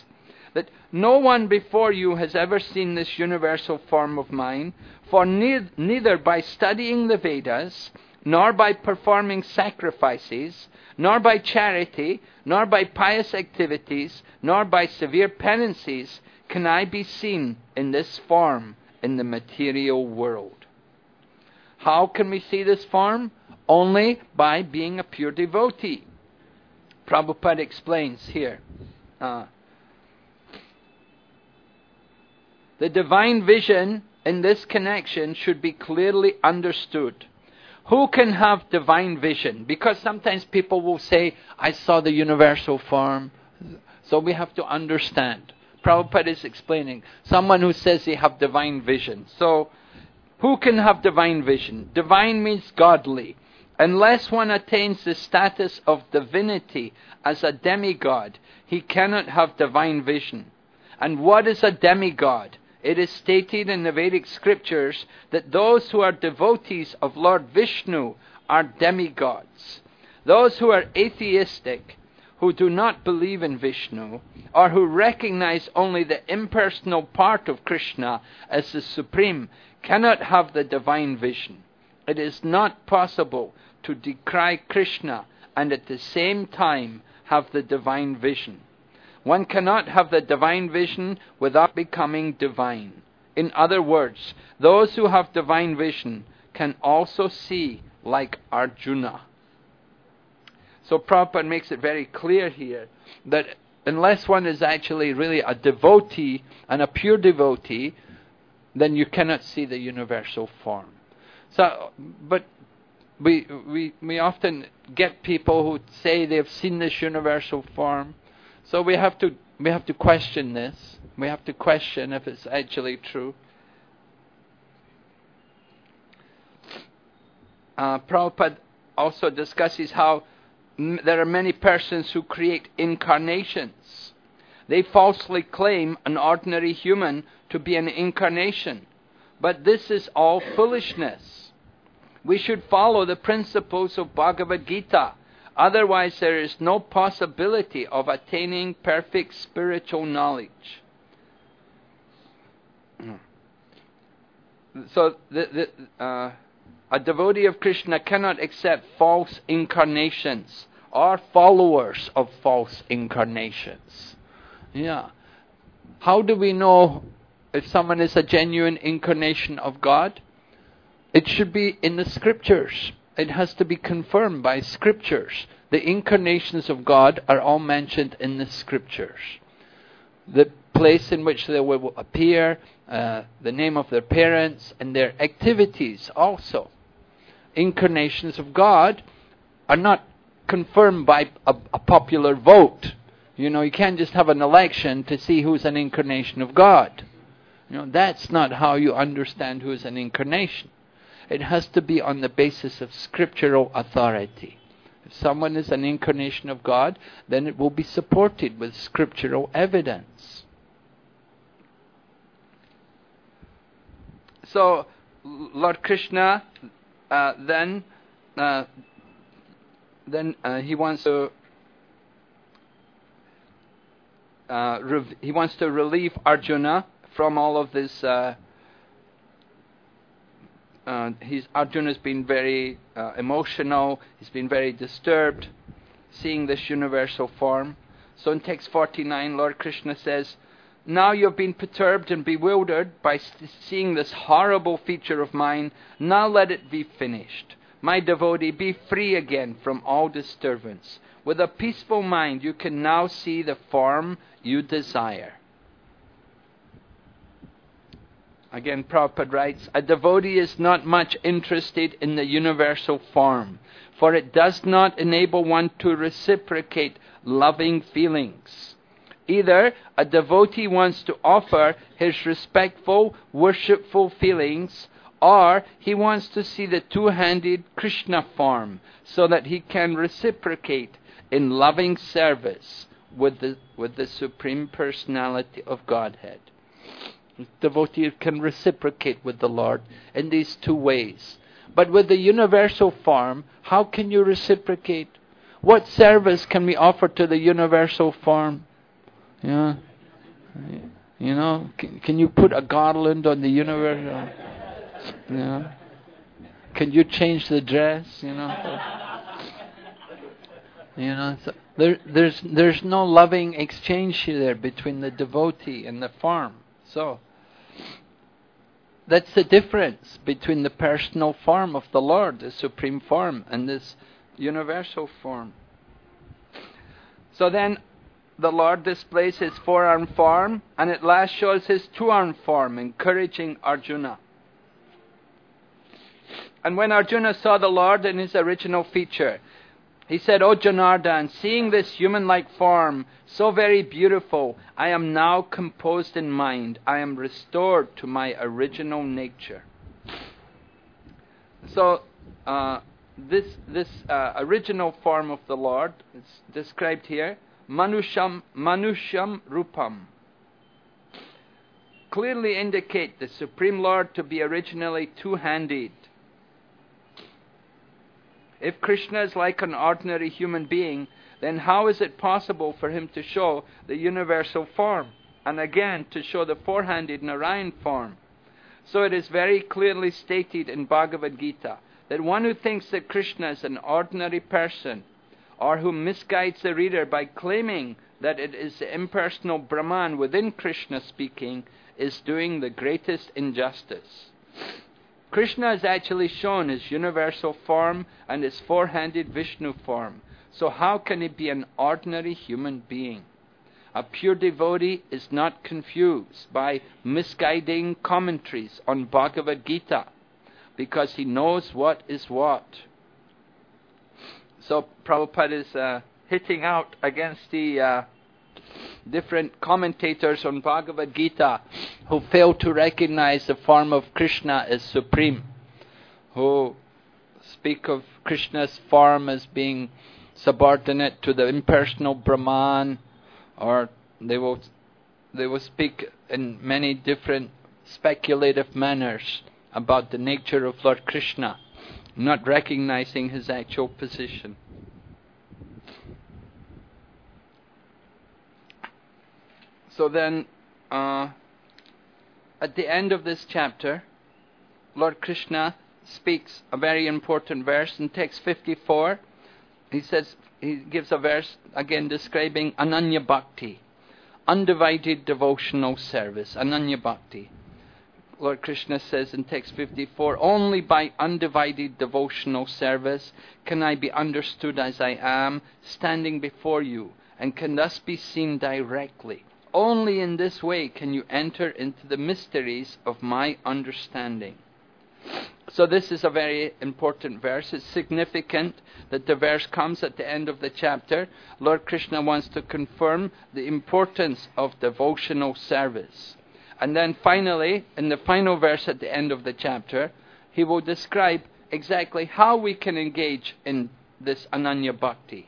that no one before you has ever seen this universal form of mine, for neither by studying the Vedas, nor by performing sacrifices, nor by charity, nor by pious activities, nor by severe penances, can I be seen in this form in the material world. How can we see this form? Only by being a pure devotee. Prabhupada explains here. The divine vision in this connection should be clearly understood. Who can have divine vision? Because sometimes people will say, I saw the universal form. So we have to understand. Prabhupada is explaining. Someone who says they have divine vision. So, who can have divine vision? Divine means godly. Unless one attains the status of divinity as a demigod, he cannot have divine vision. And what is a demigod? It is stated in the Vedic scriptures that those who are devotees of Lord Vishnu are demigods. Those who are atheistic, who do not believe in Vishnu, or who recognize only the impersonal part of Krishna as the supreme, cannot have the divine vision. It is not possible to decry Krishna and at the same time have the divine vision. One cannot have the divine vision without becoming divine. In other words, those who have divine vision can also see like Arjuna. So Prabhupada makes it very clear here that unless one is actually really a devotee and a pure devotee, then you cannot see the universal form. So, but we often get people who say they've seen this universal form. So we have to question this. We have to question if it's actually true. Prabhupada also discusses how there are many persons who create incarnations. They falsely claim an ordinary human to be an incarnation. But this is all foolishness. We should follow the principles of Bhagavad Gita. Otherwise, there is no possibility of attaining perfect spiritual knowledge. So, a devotee of Krishna cannot accept false incarnations or followers of false incarnations. Yeah. How do we know if someone is a genuine incarnation of God? It should be in the scriptures. It has to be confirmed by scriptures. The incarnations of God are all mentioned in the scriptures. The place in which they will appear, the name of their parents, and their activities also. Incarnations of God are not confirmed by a popular vote. You know, you can't just have an election to see who's an incarnation of God. You know, that's not how you understand who is an incarnation. It has to be on the basis of scriptural authority. If someone is an incarnation of God, then it will be supported with scriptural evidence. So, Lord Krishna then he wants to relieve Arjuna from all of this. Arjuna's been very emotional. He's been very disturbed seeing this universal form. So in text 49, Lord Krishna says, "Now you have been perturbed and bewildered by seeing this horrible feature of mine. Now let it be finished. My devotee, be free again from all disturbance. With a peaceful mind, you can now see the form you desire." Again, Prabhupada writes, "A devotee is not much interested in the universal form, for it does not enable one to reciprocate loving feelings. Either a devotee wants to offer his respectful, worshipful feelings, or he wants to see the two-handed Krishna form so that he can reciprocate in loving service with the Supreme Personality of Godhead." Devotee can reciprocate with the Lord in these two ways. But with the universal form, how can you reciprocate? What service can we offer to the universal form? Yeah. You know, can you put a garland on the universe? You know, can you change the dress? You know, so there's no loving exchange there between the devotee and the form. So that's the difference between the personal form of the Lord, the supreme form, and this universal form. So then the Lord displays his four-arm form, and at last shows his two-arm form, encouraging Arjuna. And when Arjuna saw the Lord in his original feature, he said, "O Janardhan, seeing this human-like form, so very beautiful, I am now composed in mind. I am restored to my original nature." So, this original form of the Lord is described here, Manusham Rupam, clearly indicate the Supreme Lord to be originally two-handed. If Krishna is like an ordinary human being, then how is it possible for him to show the universal form, and again to show the four-handed Narayan form? So it is very clearly stated in Bhagavad Gita that one who thinks that Krishna is an ordinary person, or who misguides the reader by claiming that it is the impersonal Brahman within Krishna speaking, is doing the greatest injustice. Krishna is actually shown his universal form and his four-handed Vishnu form. So how can he be an ordinary human being? A pure devotee is not confused by misguiding commentaries on Bhagavad Gita, because he knows what is what. So Prabhupada is hitting out against the different commentators on Bhagavad Gita who fail to recognize the form of Krishna as supreme, who speak of Krishna's form as being subordinate to the impersonal Brahman, or they will speak in many different speculative manners about the nature of Lord Krishna, not recognizing his actual position. So then, at the end of this chapter, Lord Krishna speaks a very important verse in text 54. He gives a verse again describing Ananya Bhakti, undivided devotional service, Ananya Bhakti. Lord Krishna says in text 54, "Only by undivided devotional service can I be understood as I am, standing before you, and can thus be seen directly. Only in this way can you enter into the mysteries of my understanding." So this is a very important verse. It's significant that the verse comes at the end of the chapter. Lord Krishna wants to confirm the importance of devotional service. And then finally, in the final verse at the end of the chapter, he will describe exactly how we can engage in this Ananya Bhakti.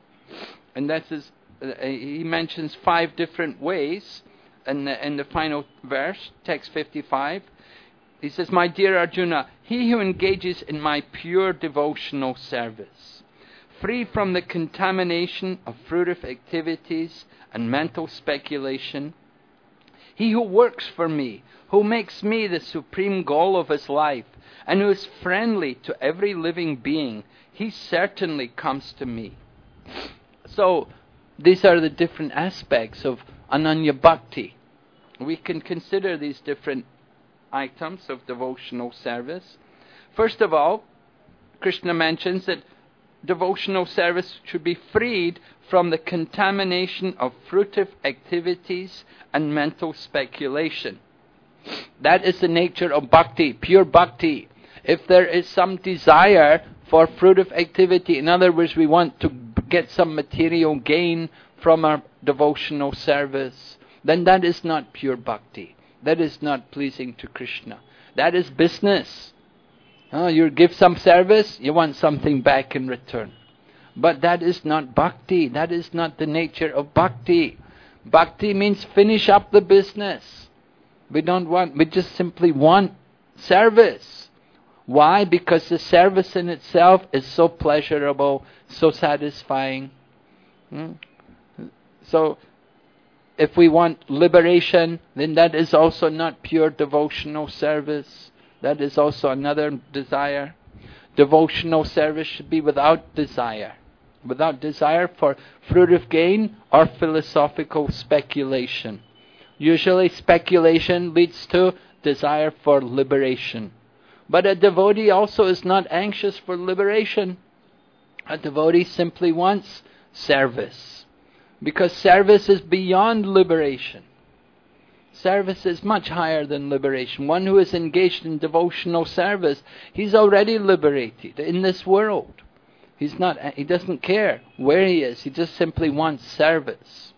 And that is, he mentions 5 different ways in the final verse, text 55. He says, "My dear Arjuna, he who engages in my pure devotional service, free from the contamination of fruitive activities and mental speculation, he who works for me, who makes me the supreme goal of his life, and who is friendly to every living being, he certainly comes to me." So, these are the different aspects of Ananya Bhakti. We can consider these different items of devotional service. First of all, Krishna mentions that devotional service should be freed from the contamination of fruitive activities and mental speculation. That is the nature of bhakti, pure bhakti. If there is some desire for fruitive activity, in other words, we want to get some material gain from our devotional service, then that is not pure bhakti. That is not pleasing to Krishna. That is business. You give some service, you want something back in return. But that is not bhakti. That is not the nature of bhakti. Bhakti means finish up the business. We just simply want service. Why? Because the service in itself is so pleasurable, so satisfying. So, if we want liberation, then that is also not pure devotional service. That is also another desire. Devotional service should be without desire. Without desire for fruitive gain or philosophical speculation. Usually speculation leads to desire for liberation. But a devotee also is not anxious for liberation. A devotee simply wants service. Because service is beyond liberation. Service is much higher than liberation. One who is engaged in devotional service, he's already liberated in this world. He doesn't care where he is. He just simply wants service.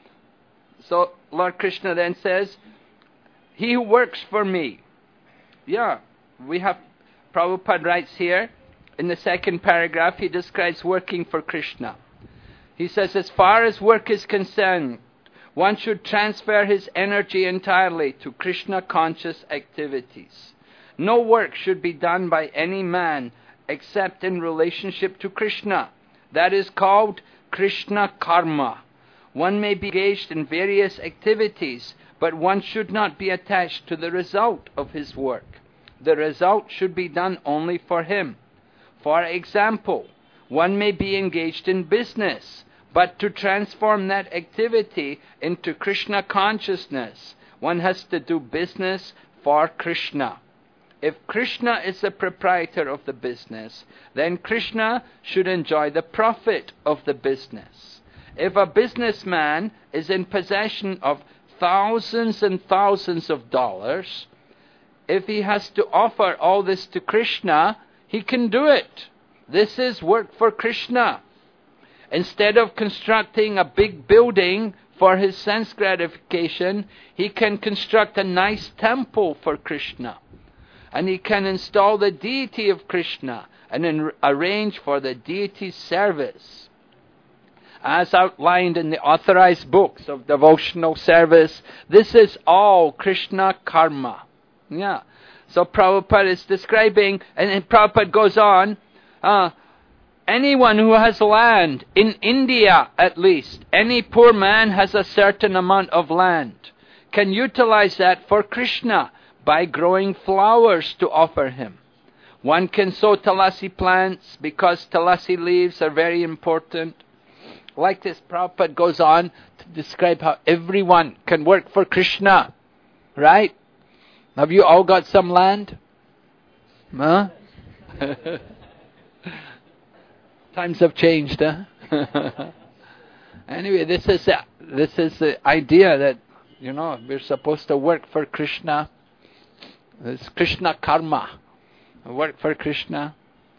So Lord Krishna then says, he who works for me. Yeah, we have, Prabhupada writes here, in the second paragraph, he describes working for Krishna. He says, as far as work is concerned, one should transfer his energy entirely to Krishna-conscious activities. No work should be done by any man except in relationship to Krishna. That is called Krishna karma. One may be engaged in various activities, but one should not be attached to the result of his work. The result should be done only for him. For example, one may be engaged in business, but to transform that activity into Krishna consciousness, one has to do business for Krishna. If Krishna is the proprietor of the business, then Krishna should enjoy the profit of the business. If a businessman is in possession of thousands and thousands of dollars, if he has to offer all this to Krishna, he can do it. This is work for Krishna. Instead of constructing a big building for his sense gratification, he can construct a nice temple for Krishna. And he can install the deity of Krishna and arrange for the deity's service. As outlined in the authorized books of devotional service, this is all Krishna karma. Yeah. So Prabhupada is describing, and Prabhupada goes on, anyone who has land, in India at least, any poor man has a certain amount of land, can utilize that for Krishna by growing flowers to offer him. One can sow tulasi plants because tulasi leaves are very important. Like this, Prabhupada goes on to describe how everyone can work for Krishna. Right? Have you all got some land? Huh? Times have changed, huh? Anyway, this is the idea that, we're supposed to work for Krishna. It's Krishna karma. Work for Krishna.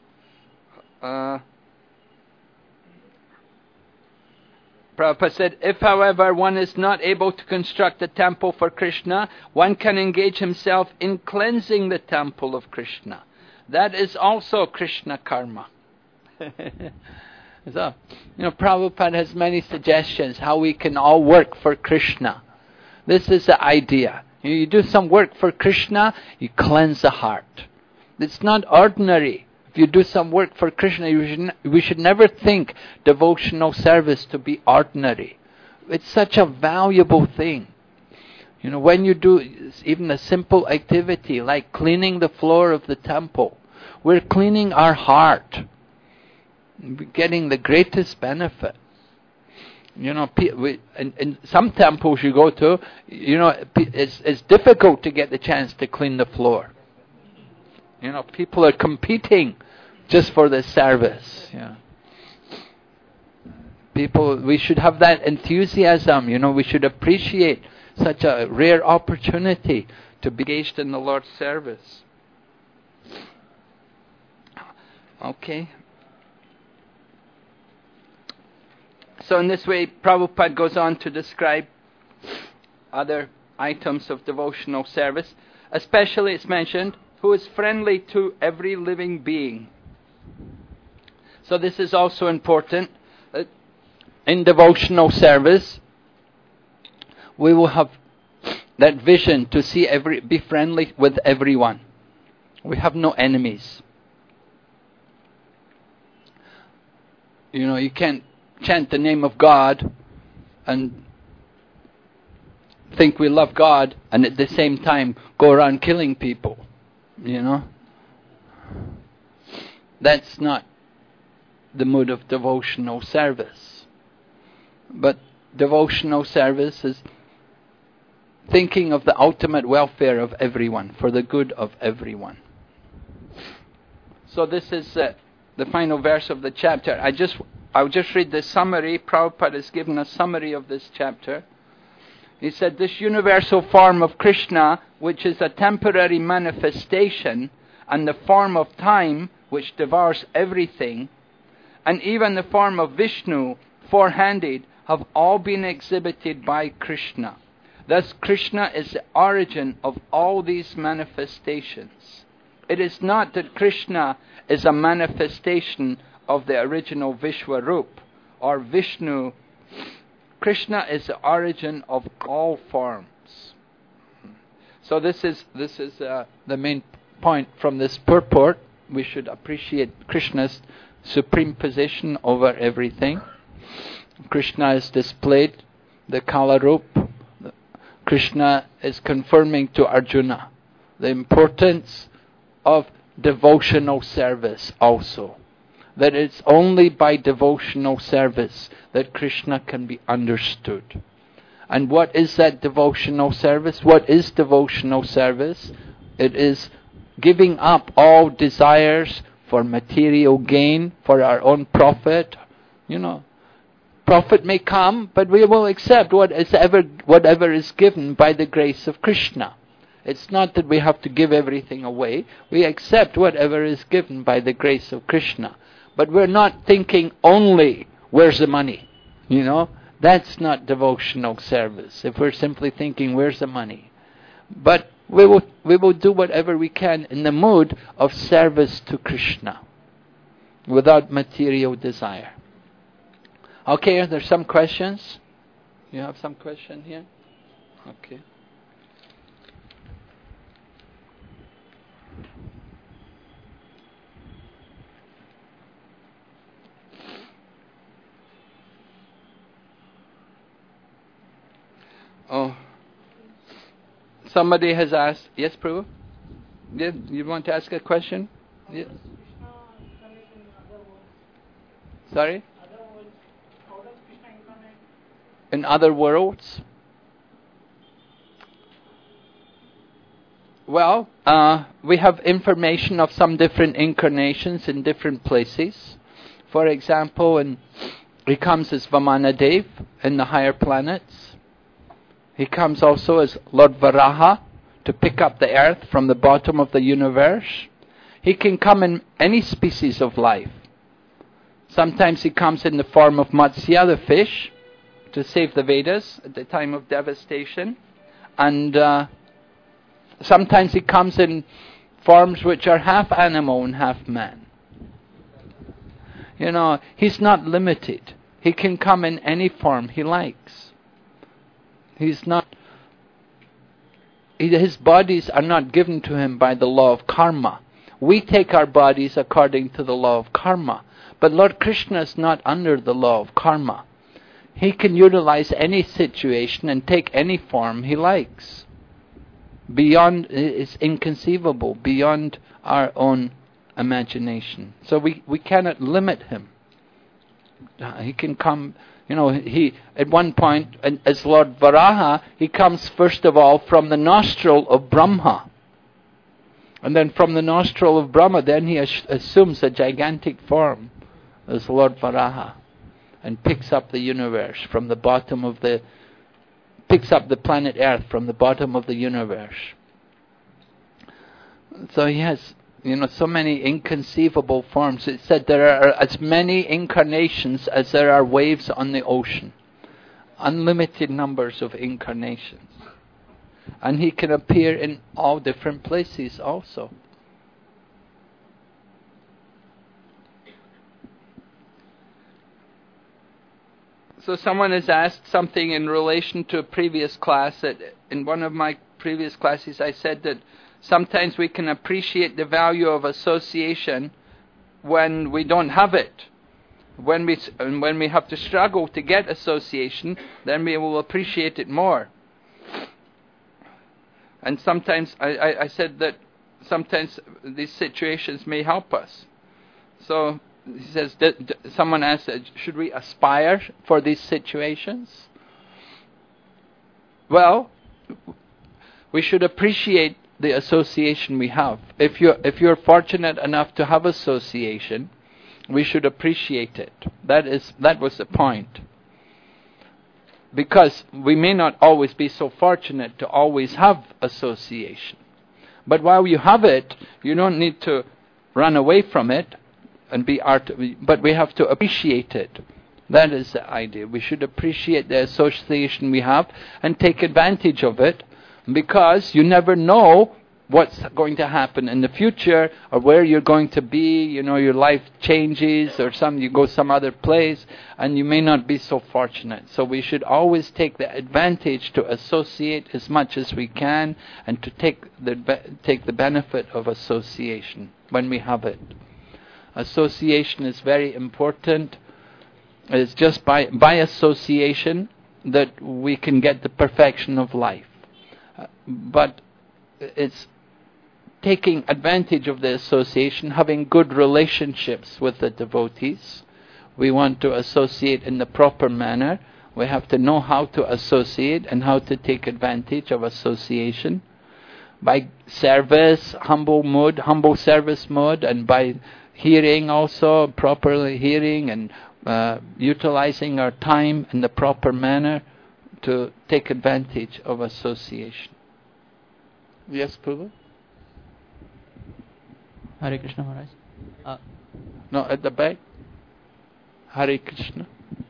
Prabhupada said, if however one is not able to construct a temple for Krishna, one can engage himself in cleansing the temple of Krishna. That is also Krishna karma. So, Prabhupada has many suggestions how we can all work for Krishna. This is the idea. You do some work for Krishna, you cleanse the heart. It's not ordinary. If you do some work for Krishna, we should never think devotional service to be ordinary. It's such a valuable thing. When you do even a simple activity like cleaning the floor of the temple, we're cleaning our heart. We're getting the greatest benefit. In some temples you go to, it's difficult to get the chance to clean the floor. People are competing just for the service. We should have that enthusiasm. We should appreciate such a rare opportunity to be engaged in the Lord's service. Okay. So in this way, Prabhupada goes on to describe other items of devotional service. Especially, it's mentioned, who is friendly to every living being. So this is also important. In devotional service, we will have that vision to see be friendly with everyone. We have no enemies. You can't chant the name of God and think we love God and at the same time go around killing people. That's not the mood of devotional service. But devotional service is thinking of the ultimate welfare of everyone, for the good of everyone. So this is the final verse of the chapter. I'll just read the summary. Prabhupada has given a summary of this chapter. He said, this universal form of Krishna, which is a temporary manifestation, and the form of time, which devours everything, and even the form of Vishnu, four-handed, have all been exhibited by Krishna. Thus, Krishna is the origin of all these manifestations. It is not that Krishna is a manifestation of the original Vishwarup or Vishnu. Krishna is the origin of all forms. So this is the main point from this purport. We should appreciate Krishna's supreme position over everything. Krishna is displayed, the Kalarup. Krishna is confirming to Arjuna the importance of devotional service also. That it's only by devotional service that Krishna can be understood. And what is that devotional service? What is devotional service? It is giving up all desires for material gain, for our own profit. Profit may come, but we will accept whatever is given by the grace of Krishna. It's not that we have to give everything away. We accept whatever is given by the grace of Krishna. But we're not thinking only, where's the money? That's not devotional service. If we're simply thinking, where's the money? But we will do whatever we can in the mood of service to Krishna, without material desire. Okay, are there some questions? You have some question here? Okay. Oh, somebody has asked. Yes, Prabhu? Yeah, you want to ask a question? Yeah. Sorry? In other worlds? Well, we have information of some different incarnations in different places. For example, he comes as Vamanadev in the higher planets. He comes also as Lord Varaha to pick up the earth from the bottom of the universe. He can come in any species of life. Sometimes he comes in the form of Matsya, the fish, to save the Vedas at the time of devastation. And sometimes he comes in forms which are half animal and half man. He's not limited. He can come in any form he likes. His bodies are not given to him by the law of karma. We take our bodies according to the law of karma. But Lord Krishna is not under the law of karma. He can utilize any situation and take any form he likes. It's inconceivable, beyond our own imagination. So we cannot limit him. He can come, he at one point, as Lord Varaha, he comes first of all from the nostril of Brahma. And then from the nostril of Brahma, then he assumes a gigantic form as Lord Varaha. And picks up the universe from the bottom of picks up the planet Earth from the bottom of the universe. So he has, so many inconceivable forms. It said there are as many incarnations as there are waves on the ocean. Unlimited numbers of incarnations. And he can appear in all different places also. So someone has asked something in relation to a previous class. That in one of my previous classes I said that sometimes we can appreciate the value of association when we don't have it. When we have to struggle to get association, then we will appreciate it more. And sometimes, I said that sometimes these situations may help us. So he says, someone asked, should we aspire for these situations? Well, we should appreciate the association we have. If you're fortunate enough to have association, we should appreciate it. That was the point. Because we may not always be so fortunate to always have association. But while you have it, you don't need to run away from it and but we have to appreciate it. That is the idea. We should appreciate the association we have and take advantage of it, because you never know what's going to happen in the future, or where you're going to be. Your life changes, or you go some other place, and you may not be so fortunate. So we should always take the advantage to associate as much as we can, and to take the benefit of association when we have it. Association is very important. It's just by association that we can get the perfection of life. But it's taking advantage of the association, having good relationships with the devotees. We want to associate in the proper manner. We have to know how to associate and how to take advantage of association. By service, humble service mode, and by hearing also, properly hearing and utilizing our time in the proper manner to take advantage of association. Yes, Prabhu? Hare Krishna Maharaj. No, at the back. Hare Krishna.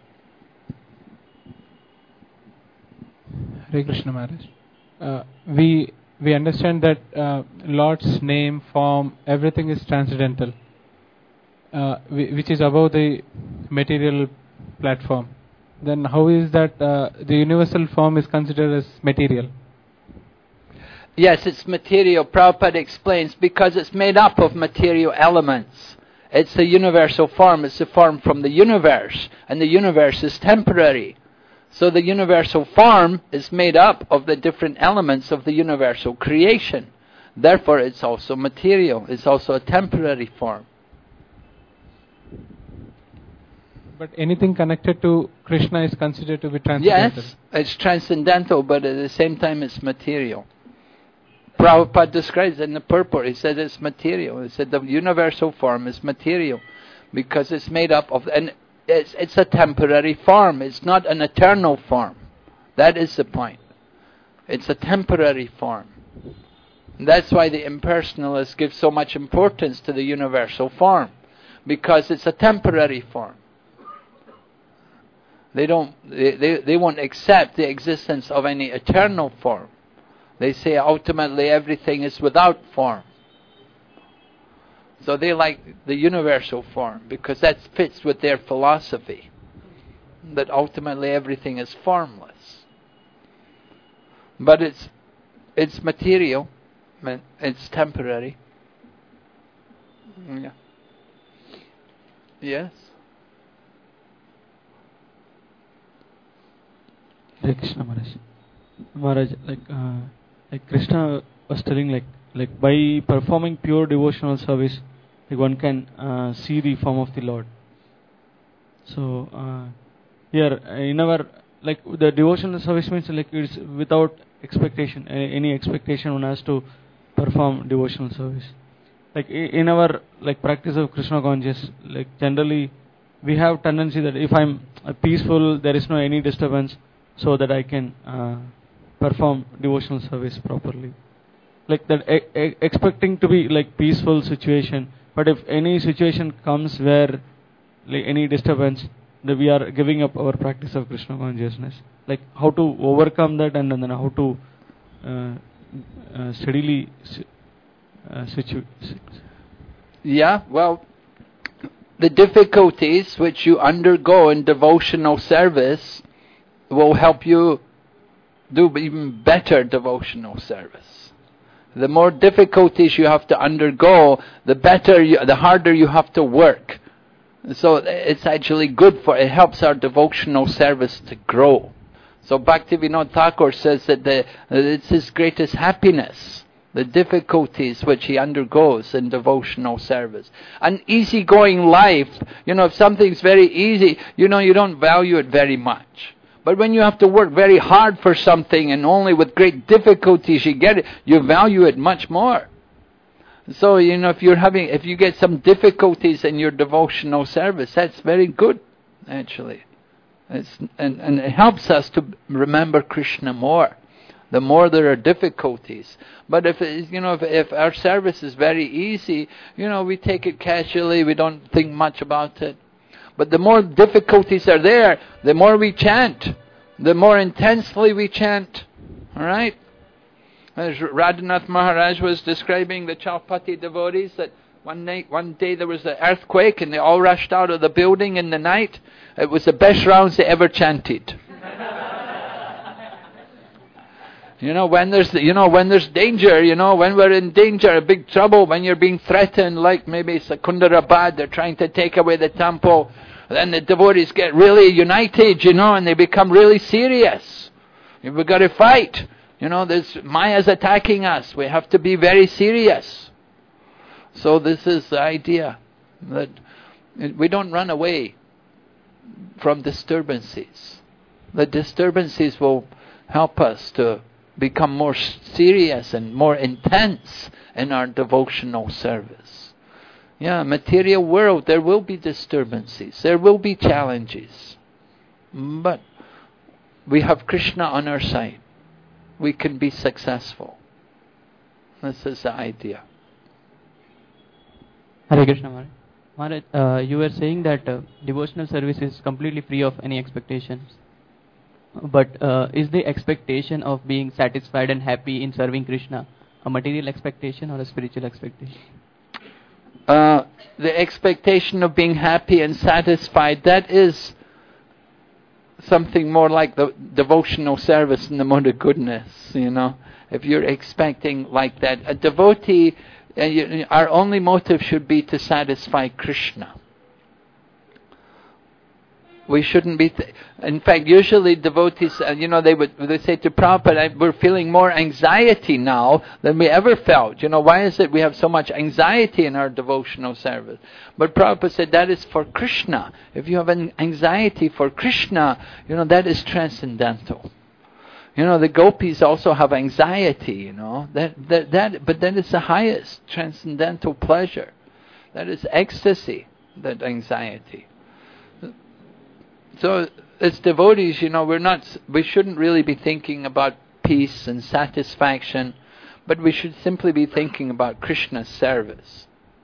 Hare Krishna Maharaj. We understand that Lord's name, form, everything is transcendental, which is above the material platform. Then how is that the universal form is considered as material? Yes, it's material. Prabhupada explains, because it's made up of material elements. It's the universal form. It's the form from the universe. And the universe is temporary. So the universal form is made up of the different elements of the universal creation. Therefore, it's also material. It's also a temporary form. But anything connected to Krishna is considered to be transcendental. Yes, it's transcendental, but at the same time it's material. Prabhupada describes it in the purport. He said it's material. He said the universal form is material because it's made up of, and it's a temporary form. It's not an eternal form. That is the point. It's a temporary form. And that's why the impersonalists give so much importance to the universal form, because it's a temporary form. They won't accept the existence of any eternal form. They say ultimately everything is without form. So they like the universal form because that fits with their philosophy, that ultimately everything is formless. But it's material, it's temporary. Yeah. Yes. Hare Krishna Maharaj, like Krishna was telling, like by performing pure devotional service, like one can see the form of the Lord. So here in our, like the devotional service means like it's without expectation, any expectation one has to perform devotional service. Like in our like practice of Krishna consciousness, like generally we have tendency that if I'm peaceful, there is no any disturbance, so that I can perform devotional service properly. Like that expecting to be like peaceful situation, but if any situation comes where like any disturbance, that we are giving up our practice of Krishna consciousness. Like how to overcome that, and then how to steadily Yeah, well, the difficulties which you undergo in devotional service will help you do even better devotional service. The more difficulties you have to undergo, the harder you have to work. So it's actually good it helps our devotional service to grow. So Bhaktivinoda Thakur says that it's his greatest happiness, the difficulties which he undergoes in devotional service. An easygoing life, if something's very easy, you don't value it very much. But when you have to work very hard for something and only with great difficulties you get it, you value it much more. So, if you get some difficulties in your devotional service, that's very good, actually. And it helps us to remember Krishna more. The more there are difficulties. But if our service is very easy, we take it casually, we don't think much about it. But the more difficulties are there, the more we chant, the more intensely we chant. All right? As Radhanath Maharaj was describing the Chaupati devotees, that one day there was an earthquake and they all rushed out of the building in the night. It was the best rounds they ever chanted. When there's danger, when we're in danger, big trouble, when you're being threatened, like maybe Secunderabad, they're trying to take away the temple, then the devotees get really united, and they become really serious. We've got to fight. There's Maya's attacking us. We have to be very serious. So this is the idea, that we don't run away from disturbances. The disturbances will help us to become more serious and more intense in our devotional service. Material world, there will be disturbances, there will be challenges, but we have Krishna on our side. We can be successful. This is the idea. Hare Krishna Maharaj. Maharaj, you were saying that devotional service is completely free of any expectations. But is the expectation of being satisfied and happy in serving Krishna a material expectation or a spiritual expectation? The expectation of being happy and satisfied, that is something more like the devotional service in the mode of goodness, If you're expecting like that. A devotee, our only motive should be to satisfy Krishna. We shouldn't be... In fact, usually devotees, they say to Prabhupada, we're feeling more anxiety now than we ever felt. Why is it we have so much anxiety in our devotional service? But Prabhupada said that is for Krishna. If you have an anxiety for Krishna, that is transcendental. The gopis also have anxiety, but that is the highest transcendental pleasure. That is ecstasy, that anxiety. So as devotees, we shouldn't really be thinking about peace and satisfaction, but we should simply be thinking about Krishna's service.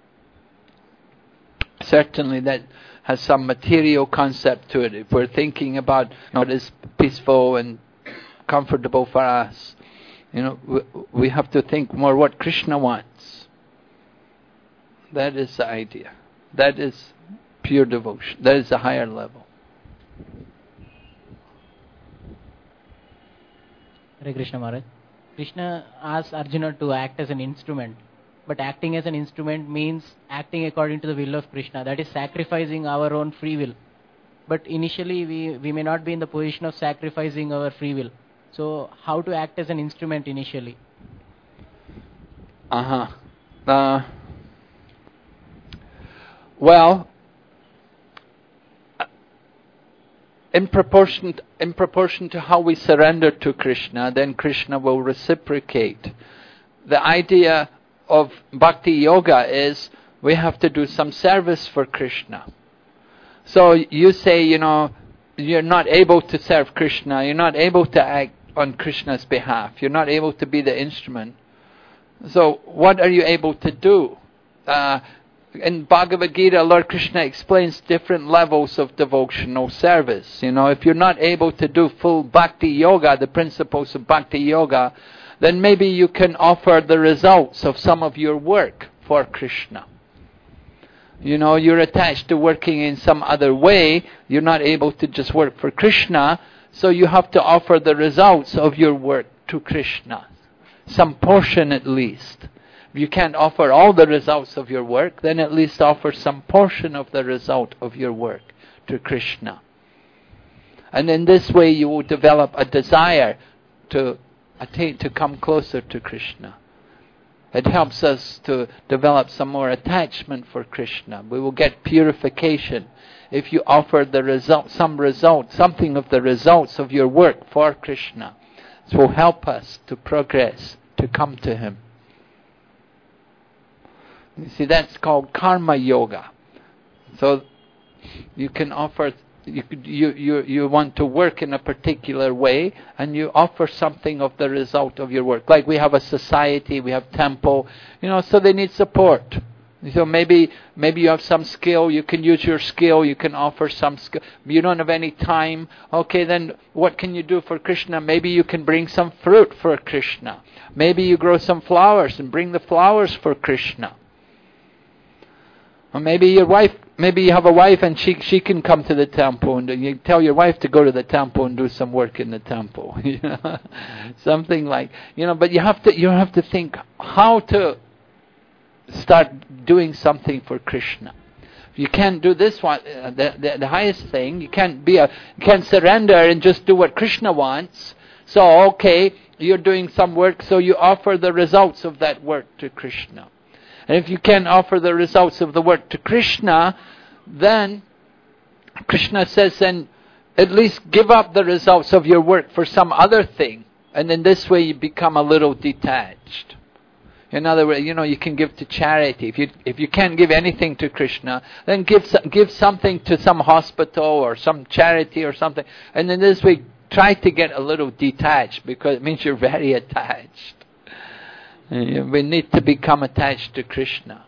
Certainly that has some material concept to it. If we're thinking about what is peaceful and comfortable for us, we have to think more what Krishna wants. That is the idea. That is pure devotion. That is a higher level. Hare Krishna Maharaj. Krishna asked Arjuna to act as an instrument. But acting as an instrument means acting according to the will of Krishna. That is sacrificing our own free will. But initially we may not be in the position of sacrificing our free will. So how to act as an instrument initially? Well, in proportion to how we surrender to Krishna, then Krishna will reciprocate. The idea of bhakti yoga is we have to do some service for Krishna. So you say, you're not able to serve Krishna, you're not able to act on Krishna's behalf, you're not able to be the instrument. So what are you able to do? In Bhagavad Gita, Lord Krishna explains different levels of devotional service. If you're not able to do full bhakti yoga, the principles of bhakti yoga, then maybe you can offer the results of some of your work for Krishna. You're attached to working in some other way, you're not able to just work for Krishna, so you have to offer the results of your work to Krishna. Some portion at least. If you can't offer all the results of your work, then at least offer some portion of the result of your work to Krishna. And in this way you will develop a desire to attain, to come closer to Krishna. It helps us to develop some more attachment for Krishna. We will get purification if you offer the result, something of the results of your work for Krishna. This will help us to progress, to come to Him. You see, that's called karma yoga. So you can offer, you want to work in a particular way, and you offer something of the result of your work. Like we have a society, we have temple, so they need support. So maybe you have some skill, you can use your skill, you can offer some skill. You don't have any time, okay, then what can you do for Krishna? Maybe you can bring some fruit for Krishna. Maybe you grow some flowers and bring the flowers for Krishna. Or maybe you have a wife and she can come to the temple, and you tell your wife to go to the temple and do some work in the temple. Something like, but you have to think how to start doing something for Krishna. You can't do this one, the highest thing. You can't surrender and just do what Krishna wants. So okay, you're doing some work, so you offer the results of that work to Krishna. And if you can't offer the results of the work to Krishna, then Krishna says, then at least give up the results of your work for some other thing. And in this way you become a little detached. In other words, you can give to charity. If you can't give anything to Krishna, then give something to some hospital or some charity or something. And in this way, try to get a little detached, because it means you're very attached. We need to become attached to Krishna.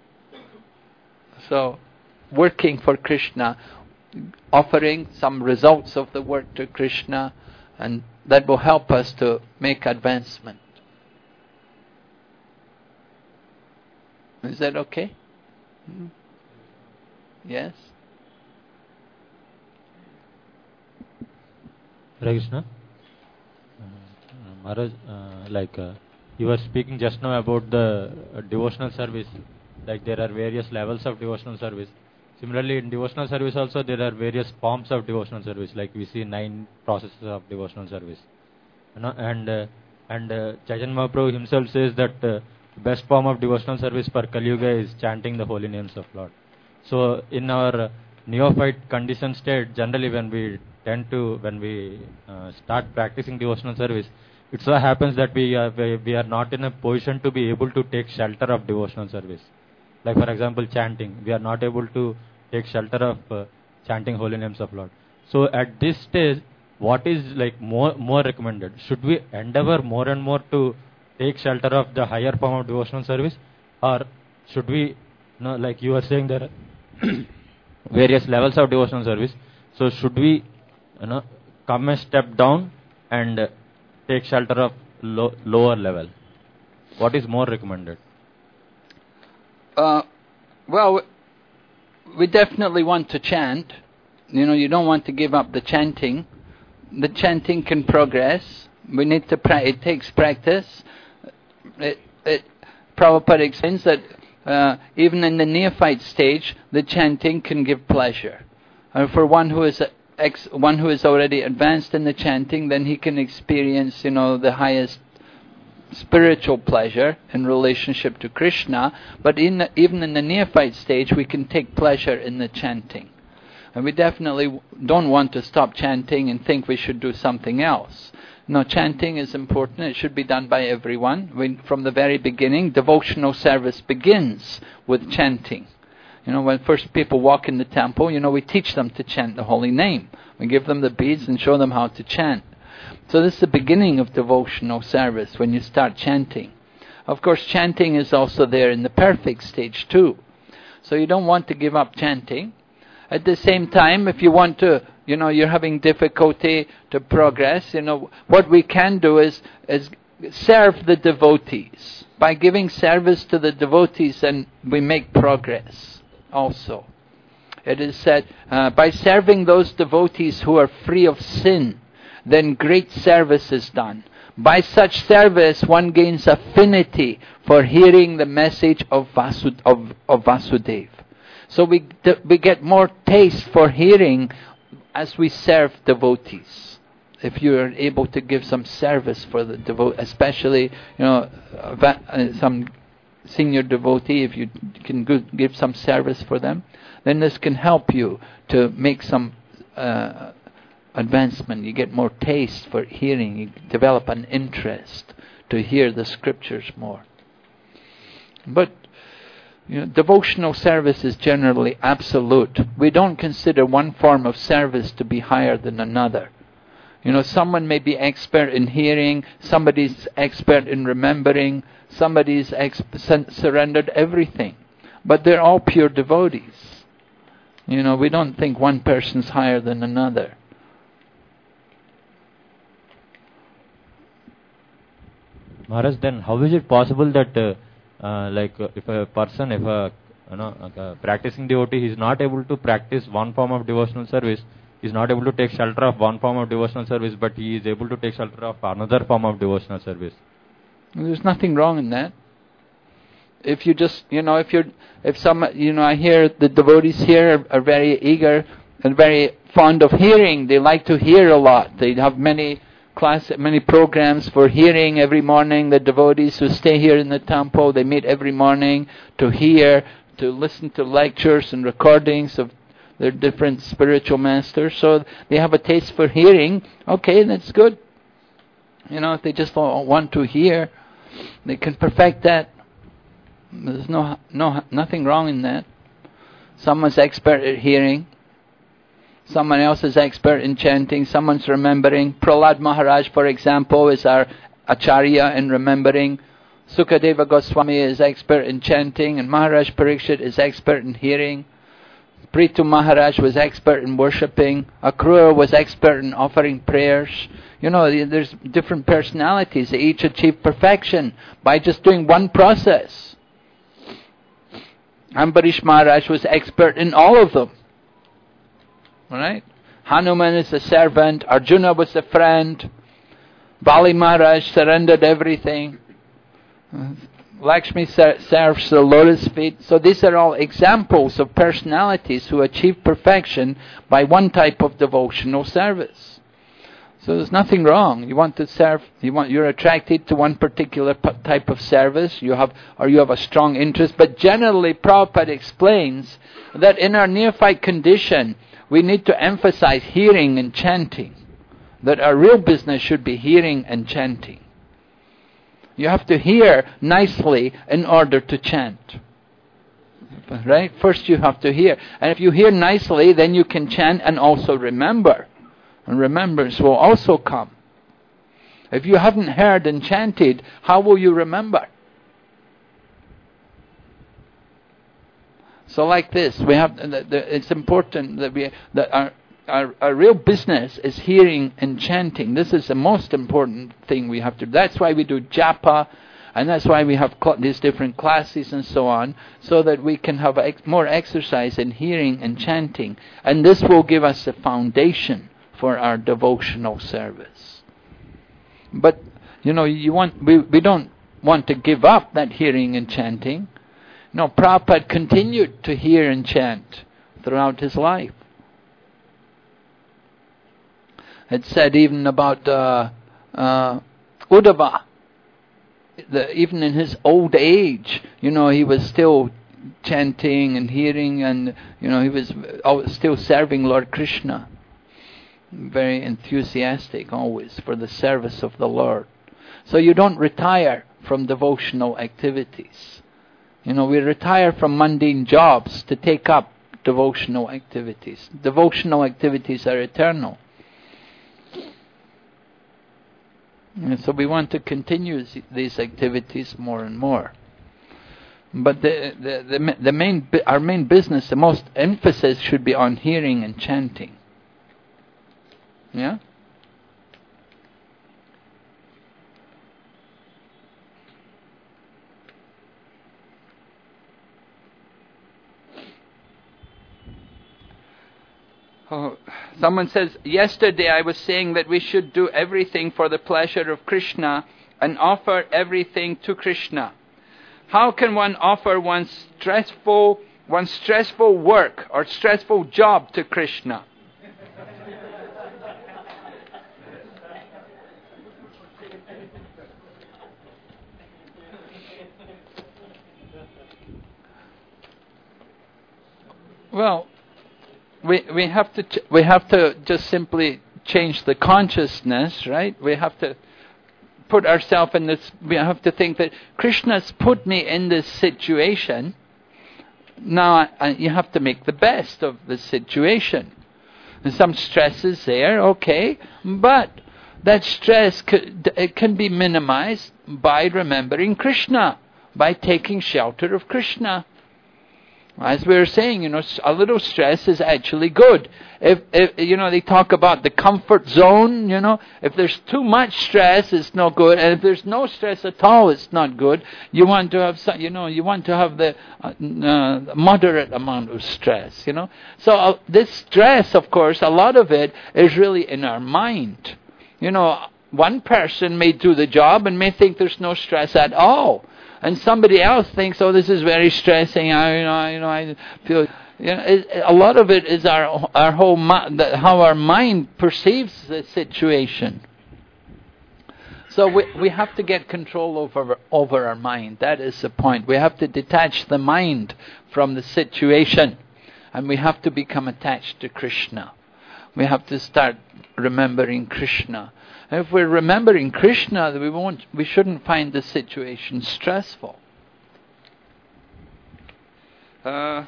So, working for Krishna, offering some results of the work to Krishna, and that will help us to make advancement. Is that okay? Yes? Hare Krishna. Maharaj, you were speaking just now about the devotional service. Like there are various levels of devotional service. Similarly, in devotional service also there are various forms of devotional service. Like we see 9 processes of devotional service. And Chaitanya Mahaprabhu himself says that best form of devotional service for Kali Yuga is chanting the holy names of Lord. So in our neophyte conditioned state, generally when we start practicing devotional service, it so happens that we are not in a position to be able to take shelter of devotional service. Like for example, chanting. We are not able to take shelter of chanting holy names of Lord. So at this stage, what is more recommended? Should we endeavor more and more to take shelter of the higher form of devotional service, or should we, like you were saying, there are various levels of devotional service. So should we, come a step down and take shelter of lower level? What is more recommended? Well, we definitely want to chant. You don't want to give up the chanting. The chanting can progress. We need to it takes practice. Prabhupada explains that even in the neophyte stage, the chanting can give pleasure. And for one who is already advanced in the chanting, then he can experience, the highest spiritual pleasure in relationship to Krishna. But even in the neophyte stage, we can take pleasure in the chanting. And we definitely don't want to stop chanting and think we should do something else. No, chanting is important. It should be done by everyone. From the very beginning, devotional service begins with chanting. When first people walk in the temple, we teach them to chant the holy name. We give them the beads and show them how to chant. So this is the beginning of devotional service, when you start chanting. Of course, chanting is also there in the perfect stage too. So you don't want to give up chanting. At the same time, if you want to, you're having difficulty to progress, what we can do is serve the devotees. By giving service to the devotees, then we make progress also. It is said, by serving those devotees who are free of sin, then great service is done. By such service, one gains affinity for hearing the message of Vasudeva. So we get more taste for hearing as we serve devotees, if you are able to give some service for the especially, some senior devotee, if you can give some service for them, then this can help you to make some advancement. You get more taste for hearing. You develop an interest to hear the scriptures more. But devotional service is generally absolute. We don't consider one form of service to be higher than another. Someone may be expert in hearing, somebody's expert in remembering, somebody's surrendered everything. But they're all pure devotees. We don't think one person's higher than another. Maharaj, then how is it possible that if a practicing devotee is not able to practice one form of devotional service, is not able to take shelter of one form of devotional service, but he is able to take shelter of another form of devotional service? There's nothing wrong in that. If you just, if some, I hear the devotees here are very eager and very fond of hearing. They like to hear a lot. They have many programs for hearing every morning. The devotees who stay here in the temple, they meet every morning to hear, to listen to lectures and recordings of their different spiritual masters. So they have a taste for hearing. Okay, that's good. If they just want to hear, they can perfect that. There's nothing wrong in that. Someone's expert at hearing. Someone else is expert in chanting. Someone's remembering. Prahlad Maharaj, for example, is our acharya in remembering. Sukadeva Goswami is expert in chanting, and Maharaj Parikshit is expert in hearing. Prithu Maharaj was expert in worshipping. Akrura was expert in offering prayers. There's different personalities. They each achieve perfection by just doing one process. Ambarish Maharaj was expert in all of them. Alright? Hanuman is a servant. Arjuna was a friend. Bali Maharaj surrendered everything. Lakshmi serves the lotus feet. So these are all examples of personalities who achieve perfection by one type of devotional service. So there's nothing wrong. You want to serve, you're attracted to one particular type of service, you have a strong interest. But generally, Prabhupada explains that in our neophyte condition, we need to emphasize hearing and chanting. That our real business should be hearing and chanting. You have to hear nicely in order to chant. Right? First you have to hear. And if you hear nicely, then you can chant and also remember. And remembrance will also come. If you haven't heard and chanted, how will you remember? So like this, we have. It's important that our real business is hearing and chanting. This is the most important thing we have to do. That's why we do japa, and that's why we have these different classes and so on, so that we can have more exercise in hearing and chanting. And this will give us a foundation for our devotional service. But, we don't want to give up that hearing and chanting. No, Prabhupada continued to hear and chant throughout his life. It said even about Uddhava, even in his old age, he was still chanting and hearing, and he was still serving Lord Krishna. Very enthusiastic always for the service of the Lord. So you don't retire from devotional activities. We retire from mundane jobs to take up devotional activities. Devotional activities are eternal. And so we want to continue these activities more and more. But our main business, the most emphasis should be on hearing and chanting. Yeah? Oh, someone says, yesterday I was saying that we should do everything for the pleasure of Krishna and offer everything to Krishna. How can one offer one's stressful work or stressful job to Krishna? Well, we have to just simply change the consciousness, right? We have to put ourselves in this. We have to think that Krishna's put me in this situation. Now you have to make the best of the situation. And some stress is there, okay, but that stress it can be minimized by remembering Krishna, by taking shelter of Krishna. As we were saying, a little stress is actually good. If they talk about the comfort zone, if there's too much stress, it's no good. And if there's no stress at all, it's not good. You want to have some, you want to have the moderate amount of stress, So this stress, of course, a lot of it is really in our mind. One person may do the job and may think there's no stress at all. And somebody else thinks, oh, this is very stressing. I feel. A lot of it is our whole how our mind perceives the situation. So we have to get control over our mind. That is the point. We have to detach the mind from the situation, and we have to become attached to Krishna. We have to start remembering Krishna. And if we're remembering Krishna, we shouldn't find the situation stressful. How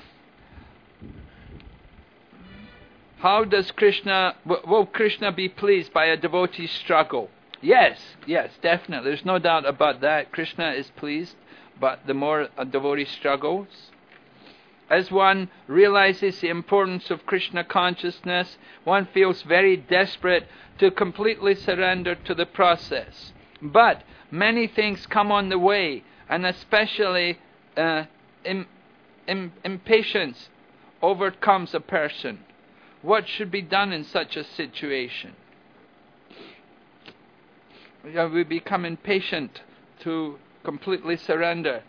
does will Krishna be pleased by a devotee's struggle? Yes, definitely. There's no doubt about that. Krishna is pleased, but the more a devotee struggles. As one realizes the importance of Krishna consciousness, one feels very desperate to completely surrender to the process. But many things come on the way, and especially impatience overcomes a person. What should be done in such a situation? We become impatient to completely surrender.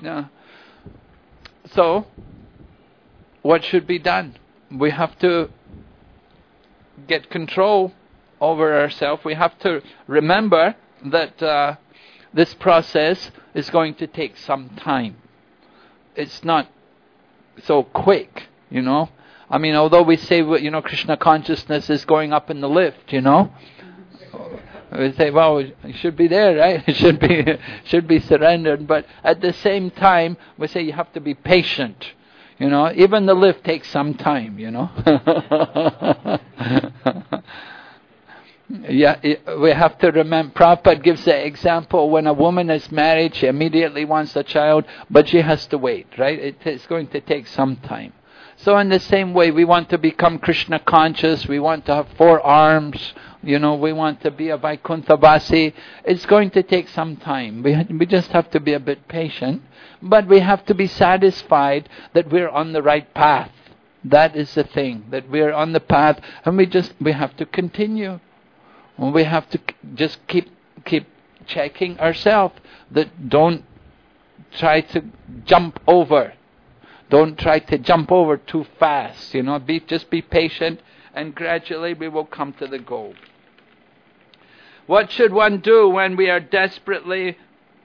So, what should be done? We have to get control over ourselves. We have to remember that this process is going to take some time. It's not so quick, I mean, although we say, Krishna consciousness is going up in the lift, we say, well, it should be there, right? It should be surrendered. But at the same time, we say you have to be patient. Even the lift takes some time, Yeah, we have to remember, Prabhupada gives the example, when a woman is married, she immediately wants a child, but she has to wait, right? It's going to take some time. So in the same way, we want to become Krishna conscious, we want to have 4 arms, we want to be a Vaikunthavasi. It's going to take some time. We just have to be a bit patient, but we have to be satisfied that we're on the right path. That is the thing, that we're on the path, and we have to continue. We have to just keep checking ourselves, that don't try to jump over. Don't try to jump over too fast, just be patient, and gradually we will come to the goal. What should one do when we are desperately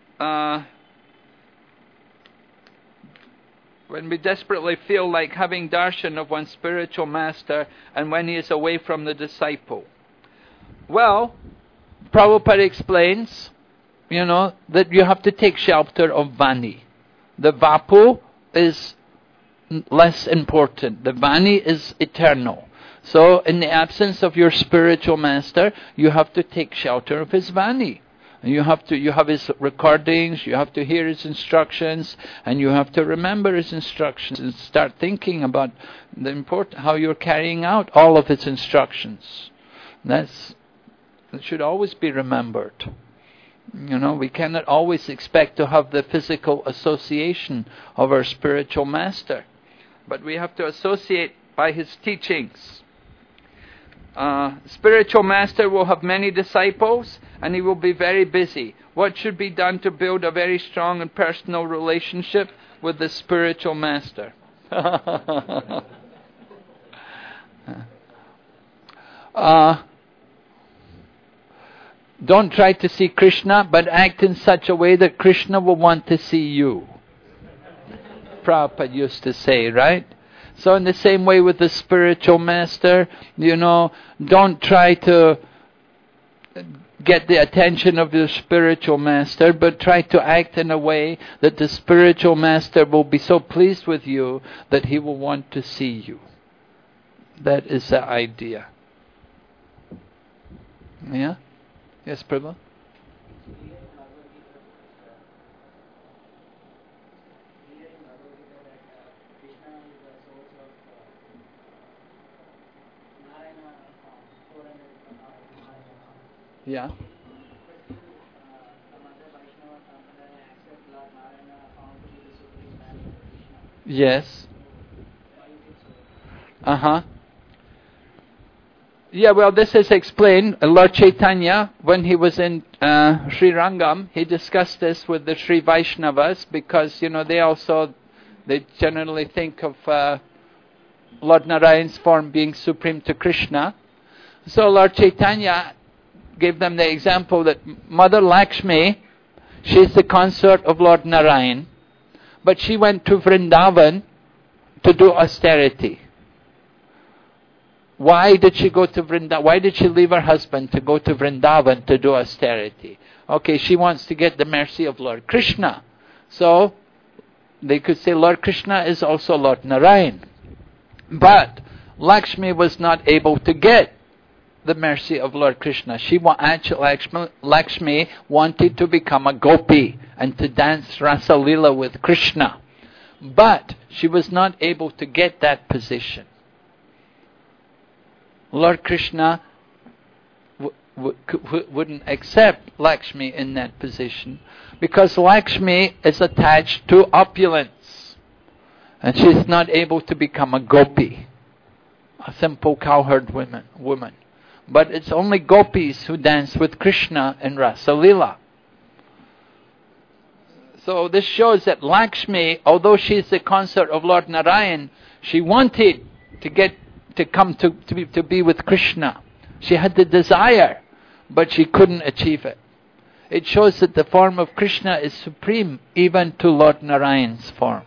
feel like having darshan of one's spiritual master, and when he is away from the disciple? Well, Prabhupada explains, that you have to take shelter of Vani. The Vapu is less important. The Vani is eternal. So, in the absence of your spiritual master, you have to take shelter of his Vani. You have his recordings, you have to hear his instructions, and you have to remember his instructions and start thinking about how you're carrying out all of his instructions. That should always be remembered. We cannot always expect to have the physical association of our spiritual master, but we have to associate by his teachings. Spiritual master will have many disciples, and he will be very busy. What should be done to build a very strong and personal relationship with the spiritual master? Don't try to see Krishna, but act in such a way that Krishna will want to see you. Prabhupada used to say, right? So in the same way with the spiritual master, don't try to get the attention of the spiritual master, but try to act in a way that the spiritual master will be so pleased with you that he will want to see you. That is the idea. Yeah? Yes, Prabhu? Yeah. Yes. Yeah, well, this is explained. Lord Chaitanya, when he was in Sri Rangam, he discussed this with the Sri Vaishnavas because, they generally think of Lord Narayan's form being supreme to Krishna. So Lord Chaitanya gave them the example that Mother Lakshmi, she's the consort of Lord Narayan, but she went to Vrindavan to do austerity. Why did she go to Vrindavan? Why did she leave her husband to go to Vrindavan to do austerity? Okay, she wants to get the mercy of Lord Krishna. So, they could say Lord Krishna is also Lord Narayan. But Lakshmi was not able to get the mercy of Lord Krishna. Lakshmi wanted to become a gopi and to dance Rasa Leela with Krishna. But she was not able to get that position. Lord Krishna wouldn't accept Lakshmi in that position because Lakshmi is attached to opulence and she's not able to become a gopi, a simple cowherd woman. But it's only gopis who dance with Krishna in Rasa Leela. So this shows that Lakshmi, although she's the consort of Lord Narayan, she wanted to come to be with Krishna. She had the desire, but she couldn't achieve it. It shows that the form of Krishna is supreme even to Lord Narayan's form.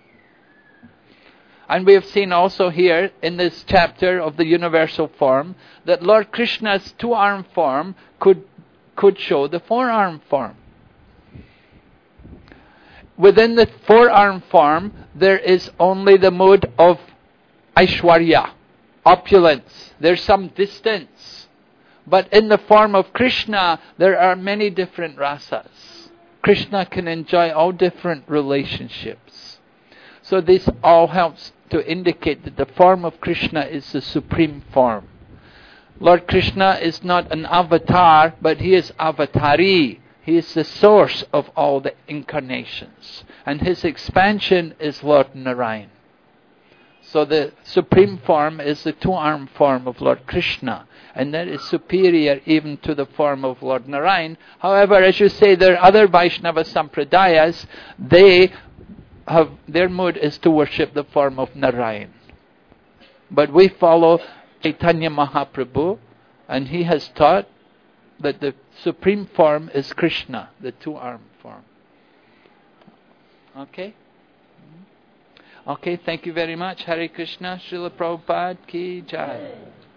And we have seen also here in this chapter of the universal form that Lord Krishna's two-arm form could show the four-arm form. Within the four-arm form, there is only the mood of Aishwarya, opulence. There's some distance. But in the form of Krishna, there are many different rasas. Krishna can enjoy all different relationships. So this all helps to indicate that the form of Krishna is the supreme form. Lord Krishna is not an avatar, but he is avatari. He is the source of all the incarnations. And his expansion is Lord Narayan. So the supreme form is the two-armed form of Lord Krishna. And that is superior even to the form of Lord Narayan. However, as you say, there are other Vaishnava Sampradayas. Their mood is to worship the form of Narayan. But we follow Chaitanya Mahaprabhu, and he has taught that the supreme form is Krishna, the two-armed form. Okay? Okay, thank you very much. Hare Krishna, Srila Prabhupada Ki Jai.